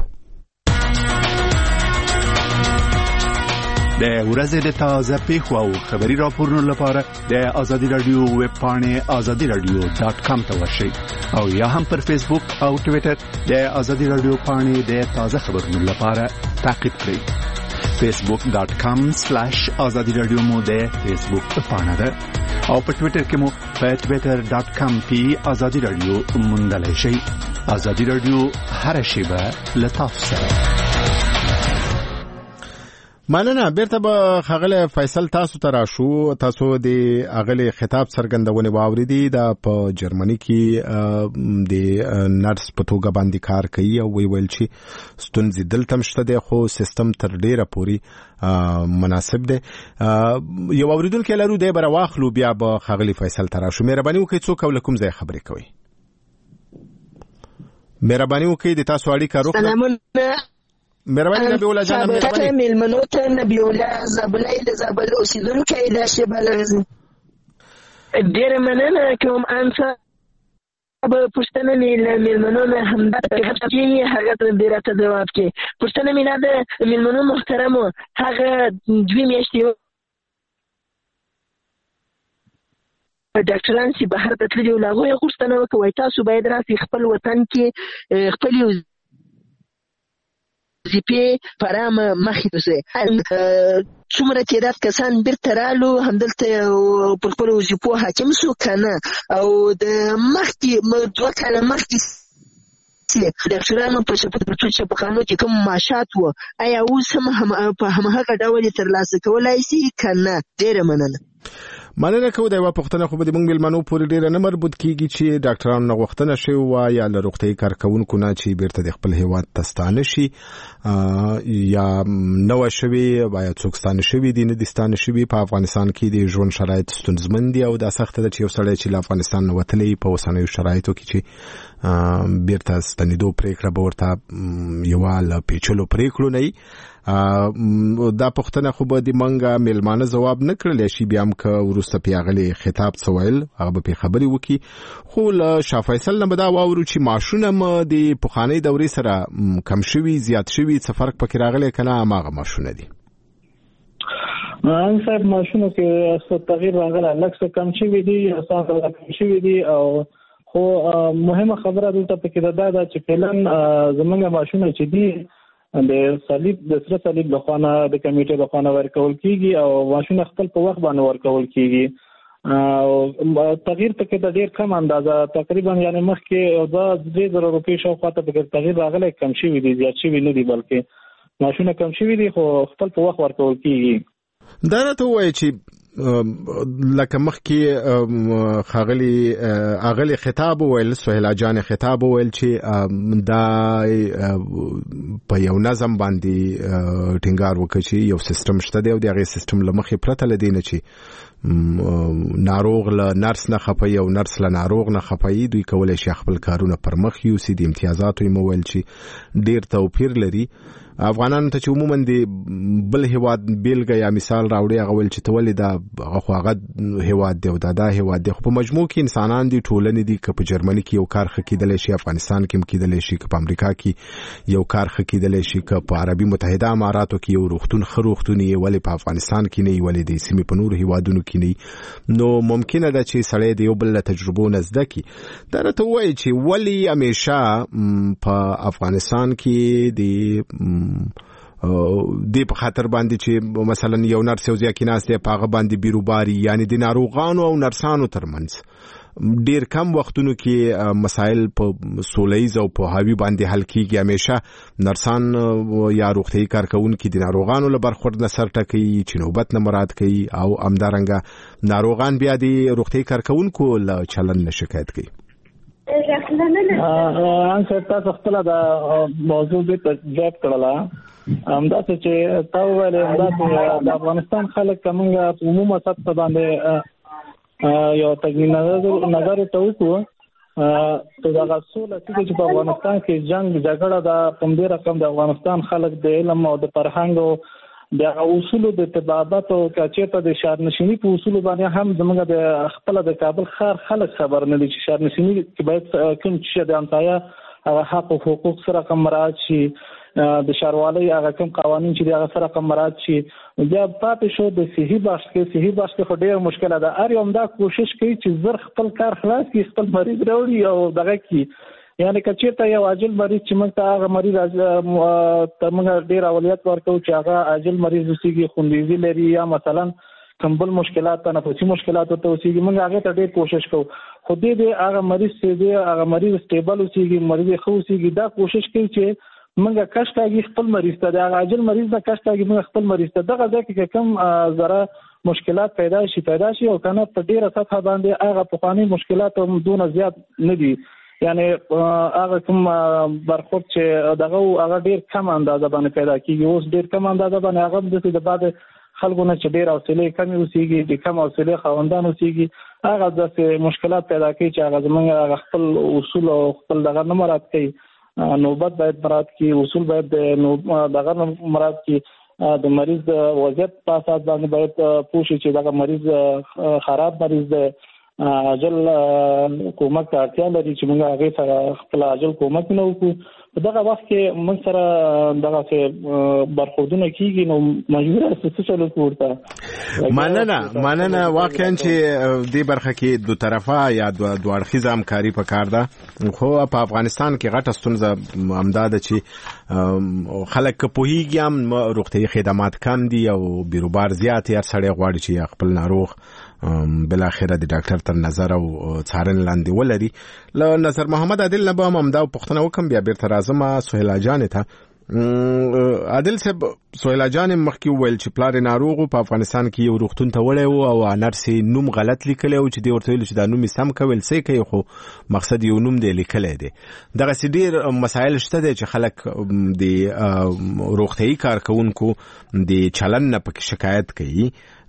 د ورځې د تازه پیښو او خبري راپورونو لپاره د آزادي رادیو ویب پاڼې azadiradio.com ته ورشئ او یا هم پر فیسبوک او ټوئیټر د آزادي رادیو پاڼې د تازه خبرونو لپاره تعقیب کړئ. facebook.com/azadiradio مو د فیسبوک پاڼه ده او په ټوئیټر کې مو په twitter.com/azadiradio موندلای شئ. آزادي رادیو هر شیبه لطف سره. مننه. بیرته به خغله فیصل تاسو ته راشو. تاسو د اغلی خطاب څرګندونه واوریدي. دا په جرمني کې د نرس په توګه باندې کار کوي او ویل چې ستونزې دلته مشته ده، خو سیستم تر ډیره پوري مناسب ده. یو اوریدونکو لرو دی بر واخلو بیا به خغلی فیصل ته راشو. مهرباني وکړئ څوک ولکم ځای خبرې کوي. مهرباني وکړئ د تاسو اړیکه روغ. سلامونه. مهرباني نبی الله جان. مهرباني ملمنو ته نبی الله زبلای د زبل اوسیدونکو د شبل ډیر مننه کوم انسا به پښتنه ملمنو نه همدا چې هغه ډیره ته جواب کې پښتنه مینا د ملمنو محترم هغه دوی میاشتې ډاکټران چې بهر ته تللي او هغوی یې غوښتنه وکړه تاسو باید راسئ خپل وطن کې خپل وظیفې پرام مخې ته شي. څومره تعداد کسان بیرته رالو همدلته پر خپل وظیفو حاکم شو کنه او د مخکې 2 کاله مخکې ډاکټرانو په شفاخانو کې کوم معاشات و آیا اوس هم په هماغه ډول ترلاسه کولای شي کنه؟ ډیره مننه. مننه کوم دا یو پښتنه خو به موږ ملمنو پورې ډیره نه مربوط کیږي چې ډاکټرانو نه غوښتنه شي و یا له روغتي کارکونکو نه چې بیرته د خپل هیواد تستانه شي یا نو شوي یا څوک ستانه شوي دي نه دستانه شوي. په افغانستان کې د ژوند شرایط ستونزمن دي او دا سخت ده چې یو سړی چې له افغانستان نه وتلی په اوسنیو شرایطو کې چې بیرته ستنېدو پریکړه به ورته یو له پیچلو پریکړو نه دا پوښتنه خو به د منګه میلمانه ځواب نه کړلی شي، بیا هم که وروسته پیاغلی خطاب څه ویل هغه به پې خبرې وکړي. خو له شاه فیصل نه به دا واورو چې معاشونه م د پخوانۍ دورې سره کم شوي، زیات شوي، څه فرق پکې راغلی که نه هماغه معاشونه دي؟ صاحب معاشونه کې څه تغییر راغلی، لږ څه کم شوي دي، اساسا کم شوي دي. او خو مهمه خبره دلته پکې دا ده چې فعلا زمونږ معاشونه چې دي د صلیب د سره صلیب د خوانه د کمیټې د خوانه ورکول کیږي او معاشونه خپل په وخت باندې ورکول کیږي. او تغییر پکې د ډیر کم اندازه تقریبا یعنی مخکې د 2000 روپۍ شاوخوا ته پکې تغییر راغلی، کم شوي دي، زیات شوي نه دي، بلکې معاشونه کم شوي دي خو خپل په وخت ورکول کیږي. دا راته وایي چې لکه مخکې ښاغلي خطاب وویل، سهیلا جان خطاب وویل چې دا په یو نظم باندې ټینګار وکړي چې یو سیستم شته دی او د هغې سیستم له مخې پرته له دې نه چې ناروغ له نرس نه خفوي او نرس له ناروغ نه خفوي، دوی کولی شي خپل کارونه پر مخ یوسي. د امتیازاتو یې وویل چې ډیر توپیر لري. افغانانو ته چې عموما د بل هیواد بیلګه یا مثال راوړي هغه ویل چې ته ولې دا خو هغه هیواد دی او دا هیواد دی، خو په مجموع کې انسانان دي، ټولنې دي. که په جرمني کې یو کار ښه کیدلی شي، افغانستان کې هم کیدلی شي، که په امریکا کې یو کار ښه کیدلی شي، که په عربي متحده اماراتو کې یو روغتون ښه روغتون یې ولې په افغانستان کې نه، ولې د سیمې په نورو هیوادونو کې نه. نو ممکنه ده چې سړی د یو بل له تجربو نه زده کړي. دا راته وایي چې ولې همیشه په افغانستان کې د په خاطر باندې چې مثلا یو نرس یو ځای کې ناست دی، په هغه باندې بیروباري، یعنی د ناروغانو او نرسانو ترمنځ ډیر کم وختونو کې مسایل په سولیز او په هاوی باندې حل کیږي. همیشه نرسان یا روغتیايي کارکونکي د ناروغانو له برخورد نه سر ټکوي چې نوبت نه مراد کوي، او همدارنګه ناروغان بیا د روغتیايي کارکونکو له چلن نه شکایت کوي. تاسو خپل د موضوع په ځاب کړله همداسې چې تا وویل همداسې د افغانستان خلک کومه په عمومي سطح باندې یو تجزیه نظر ته وکړو ته دا غوښتل چې په افغانستان کې جنگ جګړه د کوم ډیر رقم د افغانستان خلک د علم او د فرهنګ او د اصولو د تبادلات او کچېته د شهرنشینی په اصول باندې هم زموږ د خپل د کابل ښار خلک خبر نه دي چې شهرنشینی کې باید کوم چې د امتیا هغه حق او حقوق سره کوم مراعات شي، د شهروالۍ هغه کوم قوانين چې هغه سره کوم مراعات شي. بیا پاتې شو د صحي بخش کې خو ډېر مشکله ده. هر یو دا کوشش کوي چې زر خپل کار خلاص کړي، خپل مریض راوړي او دغه کې یعنی کچېته یو عاجل مریض چې موږ ته هغه مریض ته موږ ډېر اولویت ورکوو چې هغه عاجل مریض اوسېږي، خوندیزي لري یا مثلا کوم بل مشکلات تنفسي مشکلات ته اوسېږي، موږ هغه ته ډېر کوشش کوو. خو دې هغه مریض چې هغه مریض سټیبل اوسېږي، مریض ښه اوسېږي، دا کوشش کوي چې موږ کښتاګي خپل مریض ته د عاجل مریض نه کښتاګي موږ خپل مریض ته دغه ځکه چې کم زره مشکلات پیدا شي او کنه په ډیره سطح باندې هغه په قانوني مشکلات هم دون زیات نه دي، یعنی هغه کوم برخورد چې دغه هغه ډیر کم اندازه باندې پیدا کیږي. اوس ډیر کم اندازه باندې هغه د بعد خلکو نه چې ډیر حوصله کم اوسېږي، د کم حوصله خوندان اوسېږي، هغه د مشکلات پیدا کوي چې هغه زموږ خپل اصول او خپل دغه نه مراد کوي. نوبت باید مراد کی، اصول باید دغه مراد کی، د مریض د وضعیت په اساس باندې باید پوښتنه چې دغه مریض خراب مریض دی، عاجل کومک ته اړتیا لري چې موږ هغه سره خپل عاجل کومک نه وکړو. په دغه وخت کې موږ سره دغه برخوردونه کیږي، نو مجبور اساسي چلو کوړه. مننه واقعا چې دې برخه کې دو طرفه یا دوه اړخیزه همکاري پکار ده. خو په افغانستان کې غټه ستونزه همداده چې خلک پوهیږي هم روغتیايي خدمات کم دي او بیروبار زیات، هر سړی غواړي چې خپل ناروغ بل اخره د ډاکټر تر نظر او څارن لاندې ولري. له نظر محمد عادل نه به هم دا پوښتنه وکم، بیا بیرته راځم سهیلا جان ته. عادل صاحب، سهیلا جان مخکې وویل چې پلار ناروغ په افغانستان کې یو روغتون ته وړی و او نرس نوم غلط لیکلی و چې دی ورته ویل چې دا نوم یې سم کوي څه کوي، خو مقصد یو نوم دی لیکلی دی. دغسې ډېر مسایل شته دی چې خلک د روغتیايي کارکوونکو د چلن نه پکې شکایت کوي.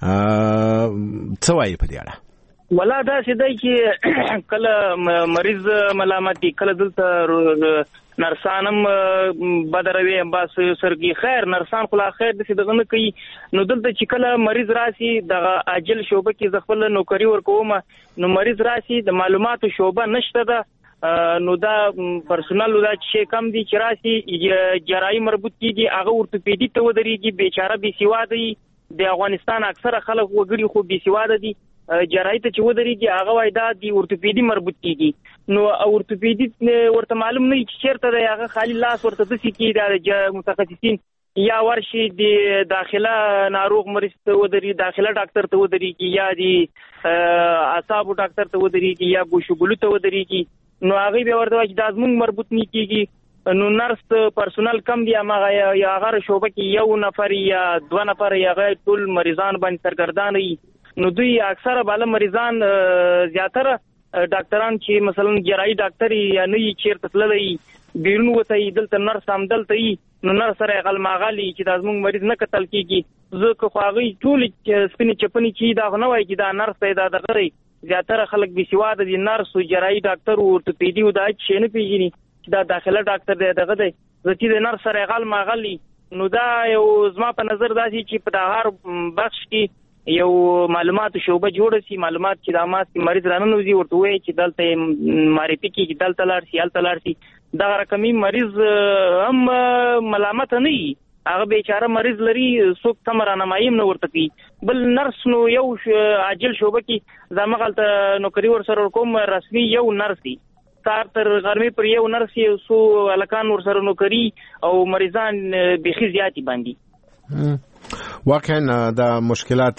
څه وایي په دې اړه؟ ولا دا چې دی چې کله مریض ملامتي، کله دلته نرسانم بدروي بس سرګي خیر نرسان خلا خیر د څه دغه کوي نو دلته چې کله مریض راسي د عاجل شوبه کې ځخل نوکری ورکوم نو مریض راسي د معلوماتو شوبه نشته ده نو دا پرسونل دا چې کم دي چې راسي جراحي مربوط کیږي هغه ورتوپیدي ته ودرېږي بیچاره بي سوادي د افغانستان اکثره خلک وګړي خو بي سواده دي جراحي ته چې ودرېږي هغه وای دا د ورتوپیدي مربوط کیږي نو ورتوپیدي ورته معلوم نه چې چیرته دی هغه خالي لاس ورته د سکی د متخصصین یا ورشي د داخله ناروغ مریض ته ودرېږي داخله ډاکټر ته ودرېږي یا د اعصابو ډاکټر ته ودرېږي یا ګوشګلو ته ودرېږي نو هغه به ورته چې د زمون مربوط نه کیږي نو نرس پرسونل کم دی هغه یا هغه شوبه کې یو نفر یا دوه نفر یا ټول مریضان باندې سرګردان وي نو دوی اکثره بالا مریضان زیاتره ډاکټران چې مثلا جراحي ډاکټر یا نه چیرته تللی بیرون وته دلته نرس هم دلته نو نرس سره غلماغلی چې د زمون مریض نه قتل کیږي زه که خواغي ټول سپینې چپنې چې دا نه وای چې دا نرس پیدا دغه زیاتره خلک بي سواده دي نرس او جراحي ډاکټر او ورتوپیدي او دا چې نه پیژني دا داخله ډاکټر دی دغه دی چې د نرس سره غلماغلی نو دا یو زما په نظر دا چې په هر بخش کې یو معلومات شوبه جوړ شي معلومات چې د ماس مریض راننوځي ورته وایي چې دلته معرفي کې دلته لار شي الته لار شي دا رقمي مریض هم ملامت نه وي هغه بیچاره مریض لري څوک تمرانه مایم نه ورته کوي بل نرس نو یو عاجل شوبه کې زمغلته نوکری ور سره کوم رسمي یو نرسي تر غرمې پر یو نرسي سو الکان ور سره نوکری او مریضان بخي زیاتی باندې واقعا دا مشکلات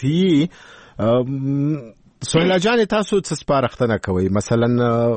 سهیلا جان تاسو څه سپارښتنه کوي مثلا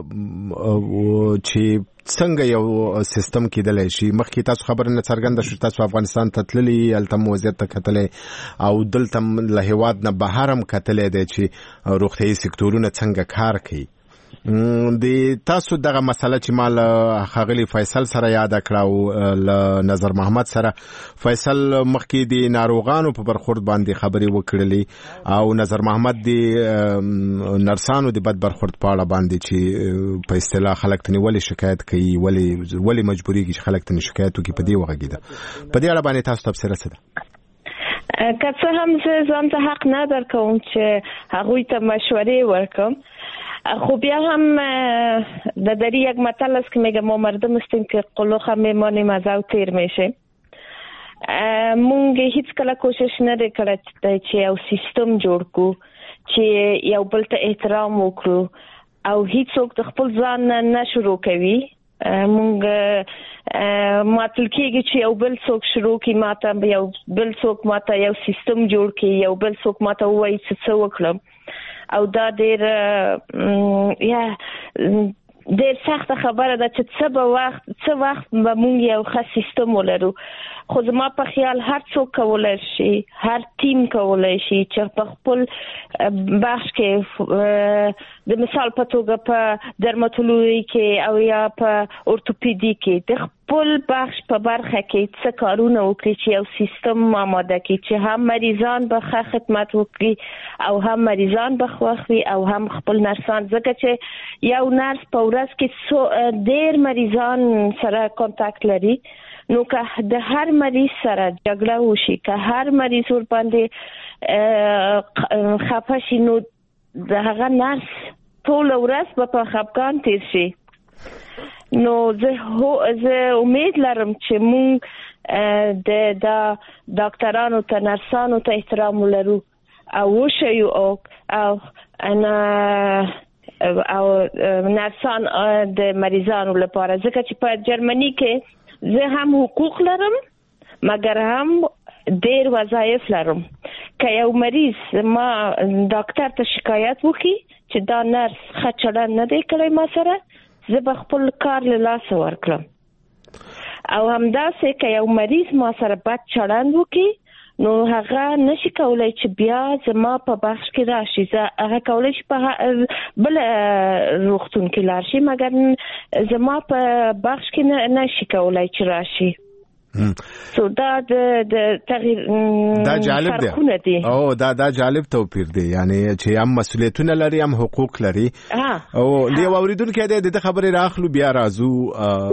چې څنګه یو سیستم کېدلی شي مخکې تاسو خبره نه څرګنده شو تاسو افغانستان ته تللی هلته مو وضعیت ته کتلی او دلته له هېواد نه بهر هم کتلی دی چې روغتیایي سکتورونه څنګه کار کوي د تاسو دغه مسله چې مال خاغلی فیصل سره یاد کړه او ل نظر محمد سره فیصل مخکې د ناروغانو په برخورد باندې خبرې وکړلې او نظر محمد د نرسانو د بد برخورد په اړه باندې چې په اصطلاح خلک ته ولې شکایت کوي ولې مجبورېږي چې خلک ته شکایت وکړي په دې وغږیده په دې اړه باندې تاسو تبصره څه ده که څه هم زه ځان ته حق نه درکوم چې هغوی ته مشورې ورکم خب بیا هم در یک مطلب است که میگه ما مردم هستیم که قلوخ هم میمانیم از او تیر میشه مونږ هیڅ کله کوشش نه کړی چې یو سیستم جوړ کو چې یو بل ته احترام وکړو او هیڅ څوک د خپل ځان نه شروع کوي مونږ ماتل کېږي چې یو بل څوک شروع کی ماته یو بل څوک ماته یو سیستم جوړ کی یو بل څوک ماته وایي څه وکړم او دا ډېر سخته خبره ده چې څه وخت به مونږ یو ښه سیستم ولرو خو زما په خیال هر څوک کولی شي هر ټیم کولی شي چې په خپل بخش کې د مثال په توګه په درماتولوژي کې او یا په اورتوپیدي کې د خپل بخش په برخه کې څه کارونه وکړي چې یو سیستم آماده کړي چې هم مریضان به ښه خدمت وکړي او هم مریضان به خوښ وي او هم خپل نرسان ځکه چې یو نرس په ورځ کې ډېر مریضان سره کانټاکټ لري نو که د هر مریض سره جګړه وشي که هر مریض ور باندې خفه شي نو د هغه نرس ټول ورځ په خفګان تیر شي نو زه امید لرم چې مونږ د ډاکټرانو ته نرسانو ته احترام ولرو او وشیو او نرسان د مریضانو لپاره ځکه چې په جرمني کې زه هم حقوق لرم مگر هم ډېر وظایف لرم که یو مریض ما ډاکټر ته شکایت وکړي چې دا نرس ښه چلند نه دی کړی ما سره زه به خپل کار له لاسه ورکړم او همداسې که یو مریض ما سره بد چلند وکړي نو هغه نشي کولای چې بیا زما په بخش کې راشي هغه کولای شي په بل روغتون کې لاړ شي مګر زما په بخش کې نشي کولای چې راشي سو دا د تغییر دا جالب دی او دا جالب توپیر دی یعنی چې هم مسؤلیتونه لري هم حقوق لري او دی اوریدونکو د خبرې راخلو بیا راځو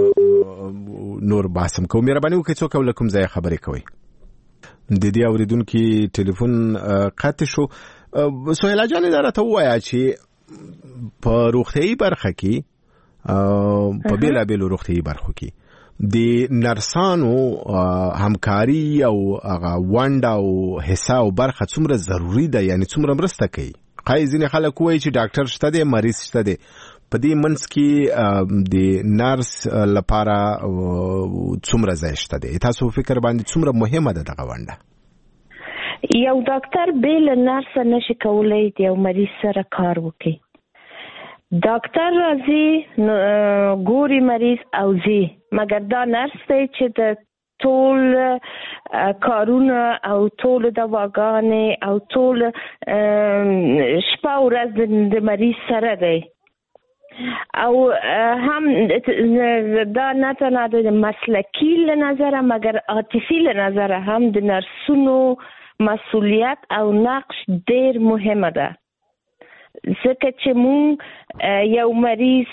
نور باسم کوم مهرباني وکړئ څوک ولکم ځای خبرې کوي د دې اوریدونکو ټلیفون قطع شو سهیلا جان دا راته وایا چې په روغتيایي برخه کې په بیلابیلو روغتيایي برخو کې د نرسانو همکاري او هغه ونډه او حصہ او برخه څومره ضروری ده یعنی څومره مرسته کوي قای ځینې خلک وایي چې ډاکټر شته دی مریض شته دی په دې منځ کې د نرس لپاره څومره ځای شته دی تاسو فکر باندې څومره مهمه ده دغه ونډه یو ډاکټر بیل نرس نشي کولای د یو مریض سره کار وکړي ډاکټر راځي ګوري مریض او زی مګر دا نرس دی چې د ټول کارونه او ټول دواګانې او ټول شپه ورځ د مریض سره دی او هم دا نه تنها د مسلکی له نظره مګر عاطفي له نظره هم د نرسونو مسؤلیت او نقش ډیر مهمه ده ځکه چې مونږ یو مریض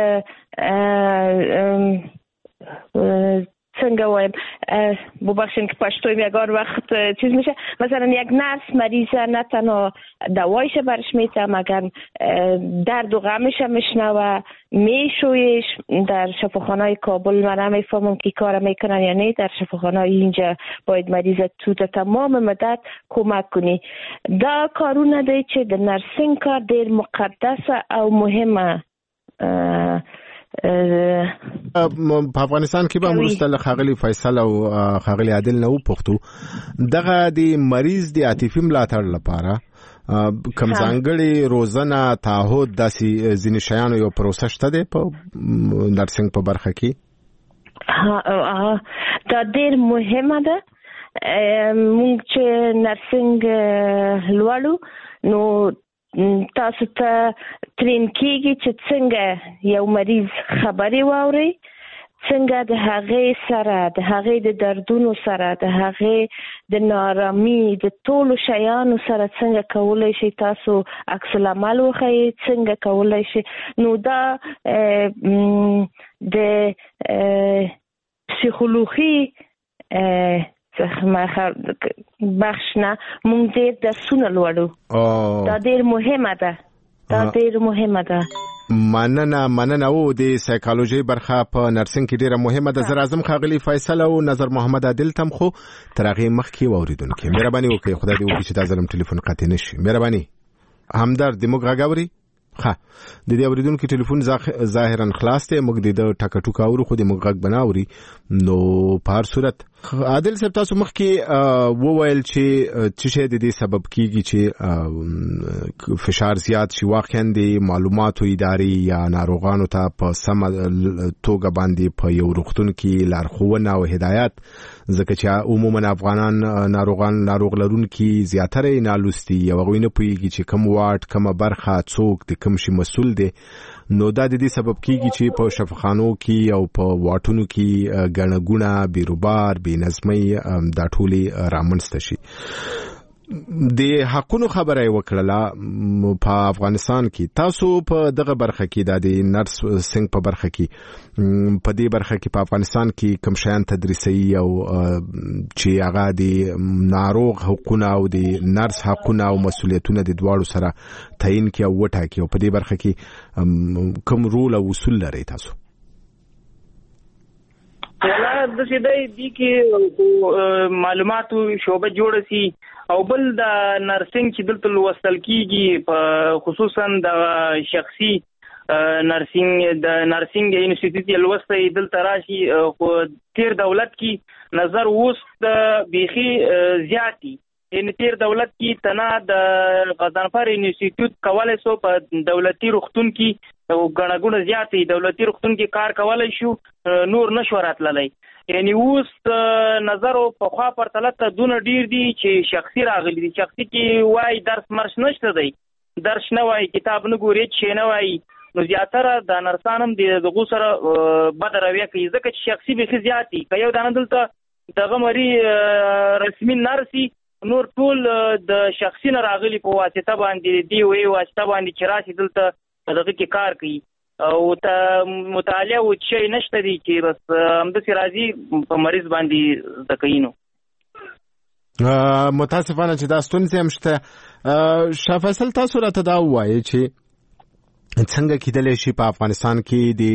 څنګه وایم ببخشید که پشتویم یگان وقت چیز میشه مثلا یک نرس مریض نه تنها دوایش برش میته مگر درد و غمش میشنوه میشویش در شفاخانه‌های کابل من نمیفهمم که کار میکنن یا نه در شفاخانه‌های اینجا باید مریض تو تمام مدت کمک کنی دا کارونه دی چې د نرسینګ کار ډیر مقدس او مهمه په افغانستان کې به مرسته خاغلی فیصل او خاغلی عادل نه وپختو دغه د مریض د عاطفي ملاتړ لپاره کم ځانګړي روزنه تعهد داسې ځینې شیانو یو پروسه شته دی په نرسینګ په برخه کې دا ډېر مهمه ده موږ چې نرسینګ لولو نو تاسو ته ترین کېږي چې څنګه یو مریض خبرې واوري څنګه د هغې سره د هغې د دردونو سره د هغې د نارامي د ټولو شیانو سره څنګه کولی شي تاسو عکس العمل وښیئ څنګه کولی شي نو دا د پسیخولوژي بخش نه مونږ ډېر درسونه لولو دا ډېر مهمه ده مننه او د سایکالوژي برخه په نرسینګ کې ډیره مهمه ده زر اعظم خاغلی فیصل او نظر محمد عادل تم خو ترغه مخ کې اوریدونکو مهرباني وکړئ خدای دې وکړي چې دا ظلم ټلیفون قطع نشي مهرباني همدرد د موږ غاوري ها د دې اوریدونکو ټلیفون ظاهرا خلاص ته موږ د ټکټو کاورو خو د موږ غږ بناوري نو په هر صورت عادل صاحب تاسو مخ کې وویل چې څه د دې سبب کیږي چې فشار زیات شي واقعا د معلوماتو ادارې یا ناروغانو ته په سم توګه باندې په یو روغتون کې لارښوونه او هدایت ځکه چې عموما افغانان ناروغ لرونکي زیاتره نالوستي یو غوینه پويږي چې کوم واټ کوم برخه څوک د کوم شي مسول دی نو دا د دې سبب کیږي چې په شفاخانو کې او په واټونو کې ګڼګونه بیروبار بنظمي دا ټولي رامنځته شي د حقونو خبره وکړه په افغانستان کې تاسو په دغه برخه کې د نرس سنگ په برخه کې په دې برخه کې په افغانستان کې کوم شیان تدریسي او چې هغه د ناروغ حقوقونه او د نرس حقوقونه او مسولیتونه د دواړو سره تعین کې او وټاکي او په دې برخه کې کوم رول او اصول لري تاسو ولا د سیدای دي کې معلوماتو شوبه جوړ سي او بل د نرسینګ چې دلته لوستل کیږي خصوصا د شخصي نرسینګ انسټیټیوټ لوستي دلته راشي خو تیر دولت کې نظر اوس د بيخي زیاتی ان تیر دولت کې تنا د غضنفر انسټیټیوټ کولای سو په دولتي روغتون کې غړغړ زیاتی دولتي روغتون کې کار کولای شو نور نشو راتللی یعنی اوس نظر په خوا پرتله ته دون ډیر دي چې شخصي راغلي دي شخصي کې وای درس مرش نشته دی درس نه وای کتاب نه ګوري چې نه وای نو زیاتره د نرسانم دغه سره بدروي کوي ځکه چې شخصي به زیاتی کوي دا نه دلته دغه مری رسمي نرسي نور ټول د شخصي نه راغلي په واسطه باندې دی وی واسطه باندې چې راشي دلته دغه کې کار کوي او ته مطالعه او شي نشته دي چې بس همداسې راځي په مریض باندې زده کوي. نو متاسفانه چې دا ستونزې هم شته. شاه فیصل تاسو راته دا ووایئ چې څنګه کېدلی شي په افغانستان کې د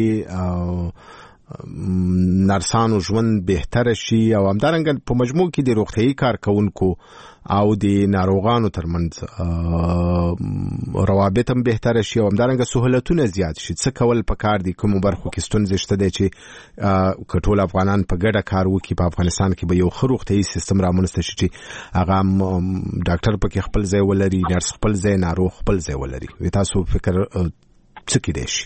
نرسانو ژوند بهتره شي او همدارنګه په مجموع کې د روغتیايي کارکونکو او د ناروغانو ترمنځ روابط هم بهتره شي او همدارنګه سهولتونه زیات شي. څه کول پکار دي؟ کومو برخو کې ستونزې شته دي چې ټول افغانان په ګډه کار وکړي په افغانستان کې به یو ښه روغتیايي سیستم رامنځته شي چې هغه ډاکټر پکې خپل ځای ولري، نرس خپل ځای، ناروغ خپل ځای ولري. تاسو فکر څه کېدای شي؟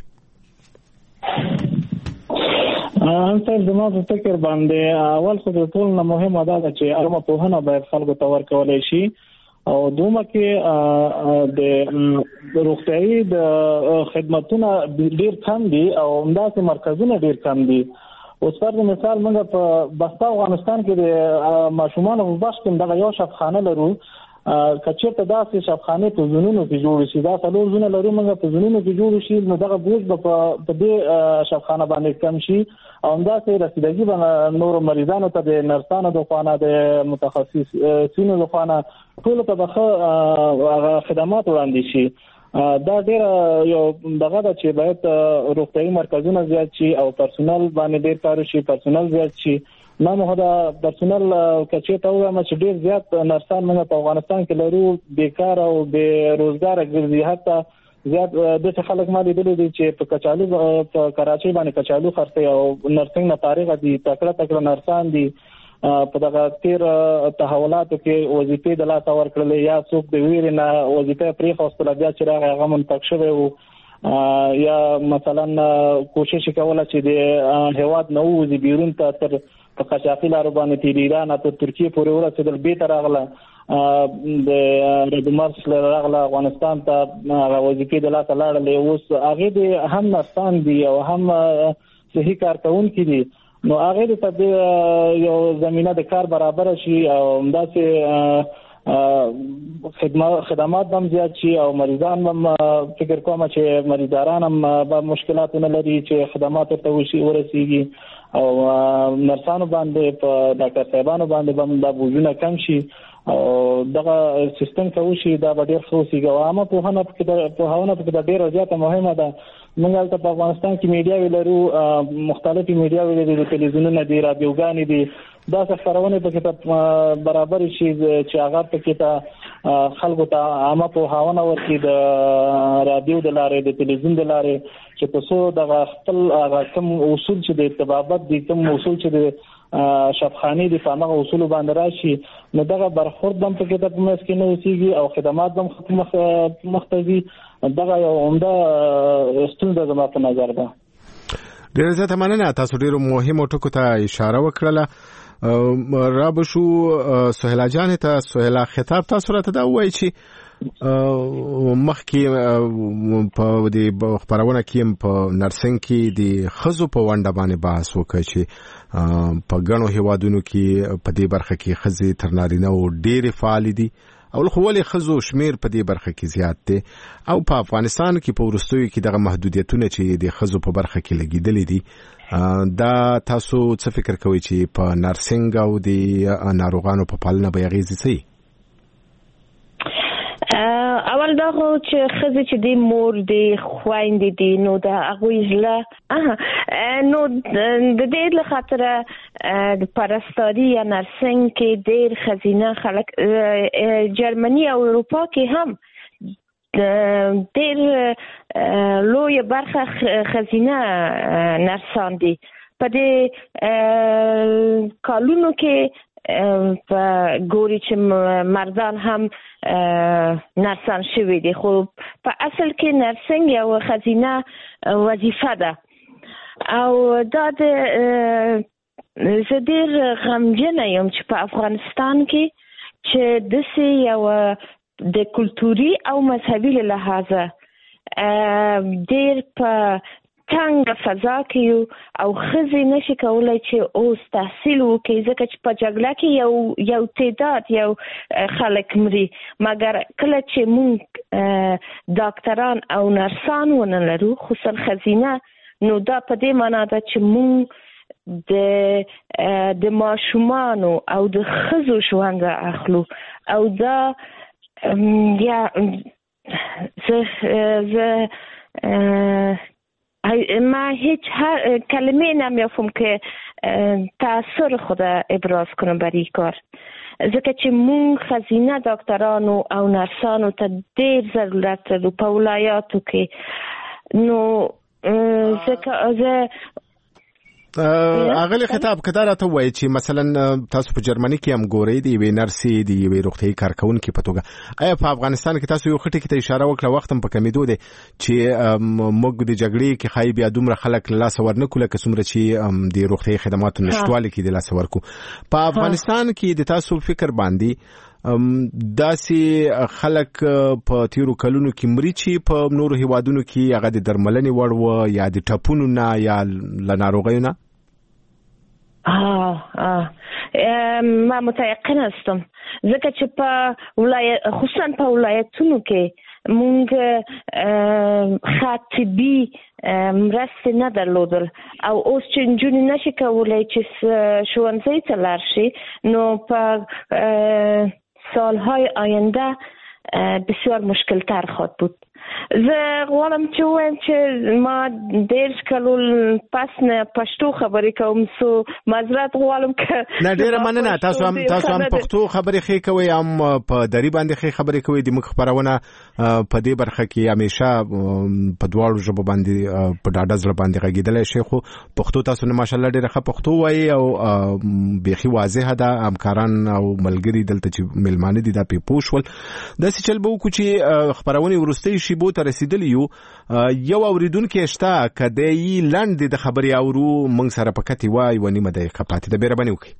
صاحب زما په فکر باندې اول خو د ټول نه مهمه ده چې عامه پوهنه باید خلکو ته ورکولای شي او دومره کې د روغتیايي د خدماتونه ډیر کم دي او همداسې مرکزونه ډیر کم دي. اوس پر مثال موږ په بستا افغانستان کې د ماشومانو په بخش کې دغه یو شفخانه لرو. کچېرته داسې شفخانه په زونونو کې جوړ شي، دا څلور زونه لرو موږ په زونونو کې جوړ شي، نو دغه بوج په دې شفخانه باندې کم شي او همداسې رسیدګي به نور مریضانو ته د نرسانو د خوانه د متخصصینو د خوانه ټول ته به خدمات وړاندې شي. دا ډیر یو دغه د چې باید روغتیايي مرکزونه زیات شي او پرسونل باندې ډیر کار شي، پرسونل زیات شي. ما مو دا پرسونل کچې ته وایم چې ډیر زیات نرسان موږ په افغانستان کې لرو، بیکار او بے روزګار ګرځي. حتی زیات د خلک ما لیدلي دي چې په کچالو په کراچۍ باندې کچالو خرڅي او نرسنګ نه فارغ دي، تکړه نرسان دي. په دغه تیر تحولاتو کې وظیفې د لاس ورکړل یا څوک د ویرې نه وظیفه پرې خوستل بیا چې هغه منتخب شوی وو یا مثلا کوشش کوله چې د هواد نو وزي بیرون ته تر په قاچاقي لارو باندې تیر ایران ته ترکیه پورې ورسېدل، به تر راغله د ردمرس راغله افغانستان ته وظیفې د لاس لاړلې. اوس هغه د هم نرسان دي او هم صحي کارکونکي دي، نو هغه د یو زمينه د کار برابر شي او همداسې خدمات هم زیات شي او مریضان هم فکر کوم چې مریضان هم به مشکلات نه لري چې خدمات ته ورسیږي او نرسانو باندې په ډاکټر صاحبانو باندې هم د بوجونه کم شي او دغه سیستم کوشي دا به ډیر خصوصي ګوامه په هغه په ډیر زیاته مهمه ده. موږ په افغانستان کې میډیا ولرو، مختلفي میډیا ولرو، تلویزیونونه دي، رادیوګانې دي، دا څه خبرونه په کې برابر شي چې هغه په کې ته خلکو ته عامه په هاونه ورکړي د رادیو د لارې د تلویزیون د لارې چې تاسو د خپل کوم اصول چې د طبابت دي، کوم اصول چې د شفخاني د فامغه اصول باندې راشي، نو دغه برخورد هم په کې د مسکین اوسېږي او خدمات هم مختزي. دغه یو عمده ستونزه زما په نظر ده. ډېر زیاته مننه. تاسو ډېر مهمو ټکو ته اشاره وکړله. را بشو سهیلا جان ته سهیلا خطاب تاسو راته دا وایي چې مخکې په دې خبرونه کې په نرسنګ کې د ښځو په ونډه باندې بحث وکړي چې په ګڼو هیوادونو کې په دې برخه کې ښځې تر نارینه‌و ډېرې فعالې دي او خو ولې ښځو شمیر په دې برخه کې زیات دی او په افغانستان کې په وروستیو کې دغه محدودیتونه چې د ښځو په برخه کې لګیدلې دي، دا تاسو څه فکر کوئ چې په نرسنګ او د ناروغانو په پالنه به اغیزې څه؟ اول دا خو چې ښځې چې د مور د خویندې دي نو د هغوی زړه نو د دې له خاطره د پرستاري یا نرسنګ کې ډېر ښځینه خلک جرمني او اروپا کې هم ډېر لویه برخه ښځینه نرسان دي. په دې کالونو کې په ګوري چې مردان هم نرسان شوي دي، خو په اصل کې نرسنګ یو ښځینه وظیفه ده او دا د زه ډېر غمجنه یم چې په افغانستان کې چې داسې یو د کلتوري او مذهبي له لحاظه ډېر په تنگ فضا کې او ښځې نشي کولای چې اوس تحصیل وکړي ځکه چې په جګړه کې یو تعداد یو خلک مري مګر کله چې موږ ډاکټران او نرسان ونه لرو خصوصا ښځینه نو دا په دې معنا ده چې موږ د ماشومانو او د ښځو ژوند اخلو او دا یا ما هیچ کلمه نمیافم که تأثیر خود ابراز کنم بر این کار ځکه چې مونږ ښځینه ډاکټرانو او نرسانو ته ډېر ضرورت لرو په ولایاتو کې نو ځکه زه اغلی خطاب کدا راته وایي چې مثلا تاسو په جرمني کې هم ګورئ د یوې نرسې د یوې روغتیایي کارکونکې په توګه آیا په افغانستان کې تاسو یو خټې کې ته اشاره وکړه وخت هم په کمیدو دی چې موږ د جګړې کې ښایي بیا دومره خلک له لاسه ورنکړو لکه څومره چې د روغتیایي خدماتو نشتوالي کې د لاسه ورکړو په افغانستان کې د تاسو فکر باندې داسې خلک په تیرو کلونو کې مري چې په نورو هیوادونو کې هغه د درملنې وړ و یا د ټپونو نه یا له ناروغیو نه ما متيقن هستم ځکه چې په خصوصا په ولایتونو کې مونږ خاطبي مرستې نه درلودل او اوس چې نجونې نشي کولای چې ښوونځي ته لاړ شي نو په سالهای آینده بسیار مشکلتر خواهد بود. زه غواړم چې وایم چې ما ډېر کلو پس نه پښتو خبرې کوم سو معذرت غواړم که نه ډېره مننه تاسو هم پښتو خبرې ښې کوئ هم په دري باندې ښې خبرې کوئ د موږ خپرونه په دې برخه کې همیشه په دواړو ژبو باندې په ډاډه زړه باندې غږېدلی شئ خو پښتو تاسو نه ماشاءالله ډېره ښه پښتو وایي او بیخي واضحه ده همکاران او ملګري دلته چې میلمانه دي دا پې پوه شول داسې چل به وکړو چې خپرونې وروستۍ شیبو ته رسیدلی یو اوریدونکی شته که دی لنډ د خبرې اورو موږ سره په کتې وای و نیمه دقیقه پاتې ده مهرباني وکړئ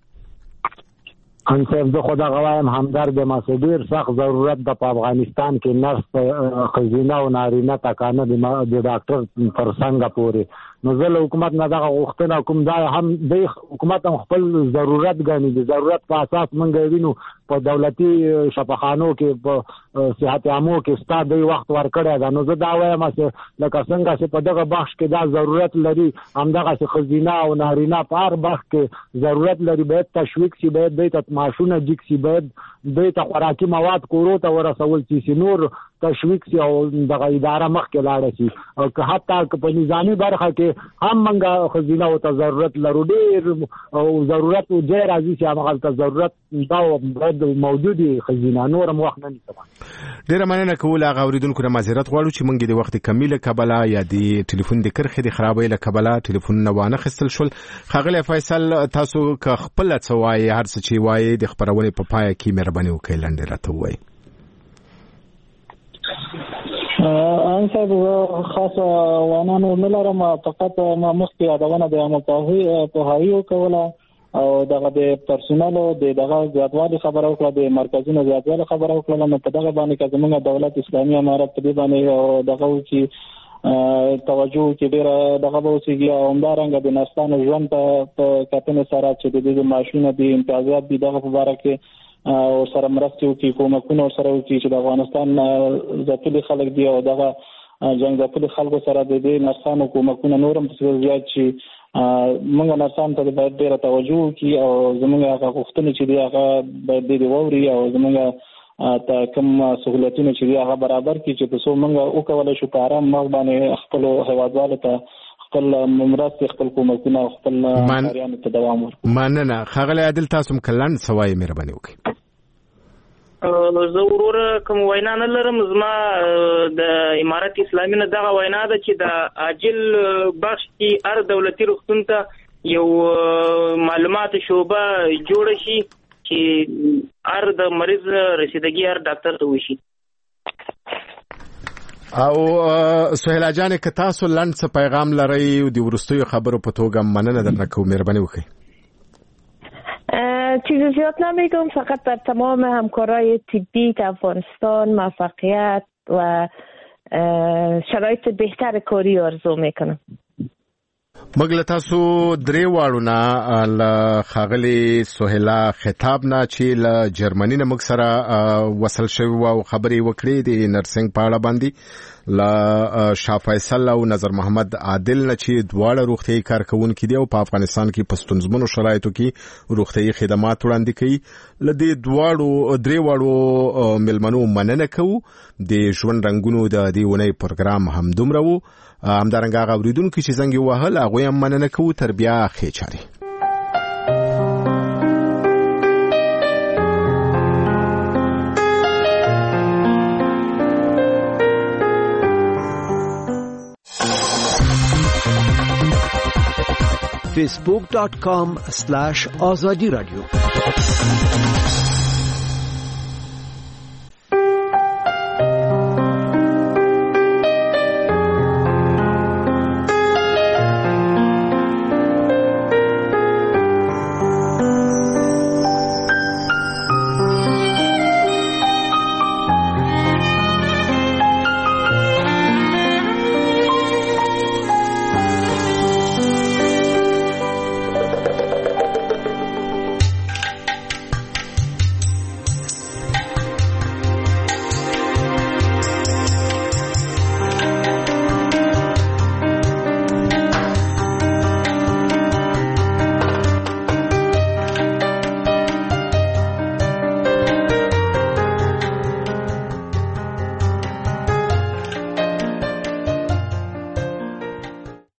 ان صاحب زه خو دغه وایم همدرد یم چې ډېر سخت ضرورت ده په افغانستان کې نرس ښځینه او نارینه تکانه د ډاکټر تر څنګه پورې نو زه له حکومت نه دغه غوښتنه کوم دا هم د حکومت هم خپل ضرورت ګڼي د ضرورت په اساس موږ وینو په دولتي شفاخانو کې په صحت عامو کې ستا دوی وخت ورکړی ده نو زه دا وایم چې لکه څنګه چې په دغه بخش کې دا ضرورت لري همدغسې ښځینه او نارینه په هر بخش کې ضرورت لري باید تشویق شي باید دوی ته معاشونه جګ شي باید دوی ته خوراکي مواد کورو ته ورسول شي نور تشویق شي او دغه اداره مخکې لاړه شي او که حتی که په نظامي برخه کې هم موږ ښځینه او ته ضرورت لرو ډېر او ضرورت ځای راځي چې همغلته ضرورت دا باید موجود وي ښځینه نور هم وخت نه نیسم ډېره مننه کوو هغه اورېدونکو نه معذرت غواړو چې موږ د وخت کمي له کبله یا د ټلیفون د کرښې د خرابۍ له کبله ټلیفونونه وانخیستل شول ښاغلی فیصل تاسو که خپله څه وایي هر څه چې وایي د خپرونې په پایه کې مهرباني وکړئ لنډې راته ووایي ان صاحب خاصه وانا نه لرم فقط ما مخکې یادونه د متوهي کوله او دغه د پرسونل او دغه زیاتوالي خبره وکړه د مرکزونو زیاتوالی خبره وکړه نو په دغه باندې چې زموږ دولت اسلامي امارت په دې باندې دغه چې توجه کې ډیره دغه وسیږي او همدارنګه د نرسانو ژوند په کتنې سره چې د دې معاشونه د امتیازات دي دغه په اړه کې او سره مرستې وکړي کومکونه سره وکړي چې د افغانستان ځپلي خلک دي او دغه جنگ ځپلي خلکو سره د دې نرسانو کومکونه نورم زیات شي موږ نرسان ته باید ډېره توجه وکړي او زموږ هغه غوښتنې چې دي هغه باید دې واوري او زموږ ته کوم سهولتونه چې دي هغه برابر کړي چې تاسو موږ وکولای شو په ارام مخ باندې خپل هیوادوالو ته خپل مرستې خپل کومکونه خپل کاریانو ته دوام ورکړو مننه ښاغلی عادل تاسو هم که لنډ څه وایئ مهرباني وکړئ زه وروره کوم وینا نه لرم زما د امارت اسلامي نه دغه وینا ده چې د عاجل بخش کې هر دولتي روغتون ته یو معلومات شعبه جوړه شي چې هر د مریض رسیدګي هر ډاکټر ته وشي او سهیلا جان که تاسو لنډ څه پیغام لرئ د وروستیو خبرو په توګه مننه درنه کوم مهرباني وکړئ چیز زیاد نمیگم فقط در تمام همکارای طبی در افغانستان موفقیت و شرایط بهتر کاری آرزو میکنم مګل تاسو درې واړو نه ل خاغلی سهیلا خطاب نه چې ل جرمني نه مکسره وصل شوی او خبري وکړي د نرسنګ پاړه باندې ل شاه فیصل او نظر محمد عادل نه چې دواړه روغتي کارکونکو دي او په افغانستان کې پښتونزمنو شرایطو کې روغتي خدمات وړاندې کوي ل دې دواړو درې واړو ملمنو مننه کوي د ژوند رنگونو د دې ونې پروګرام هم دومره وو همدارنګه غوړیدونکو چې څنګه وهل هغه هم مننه کوي تر بیا خېچاري facebook.com/azadi radio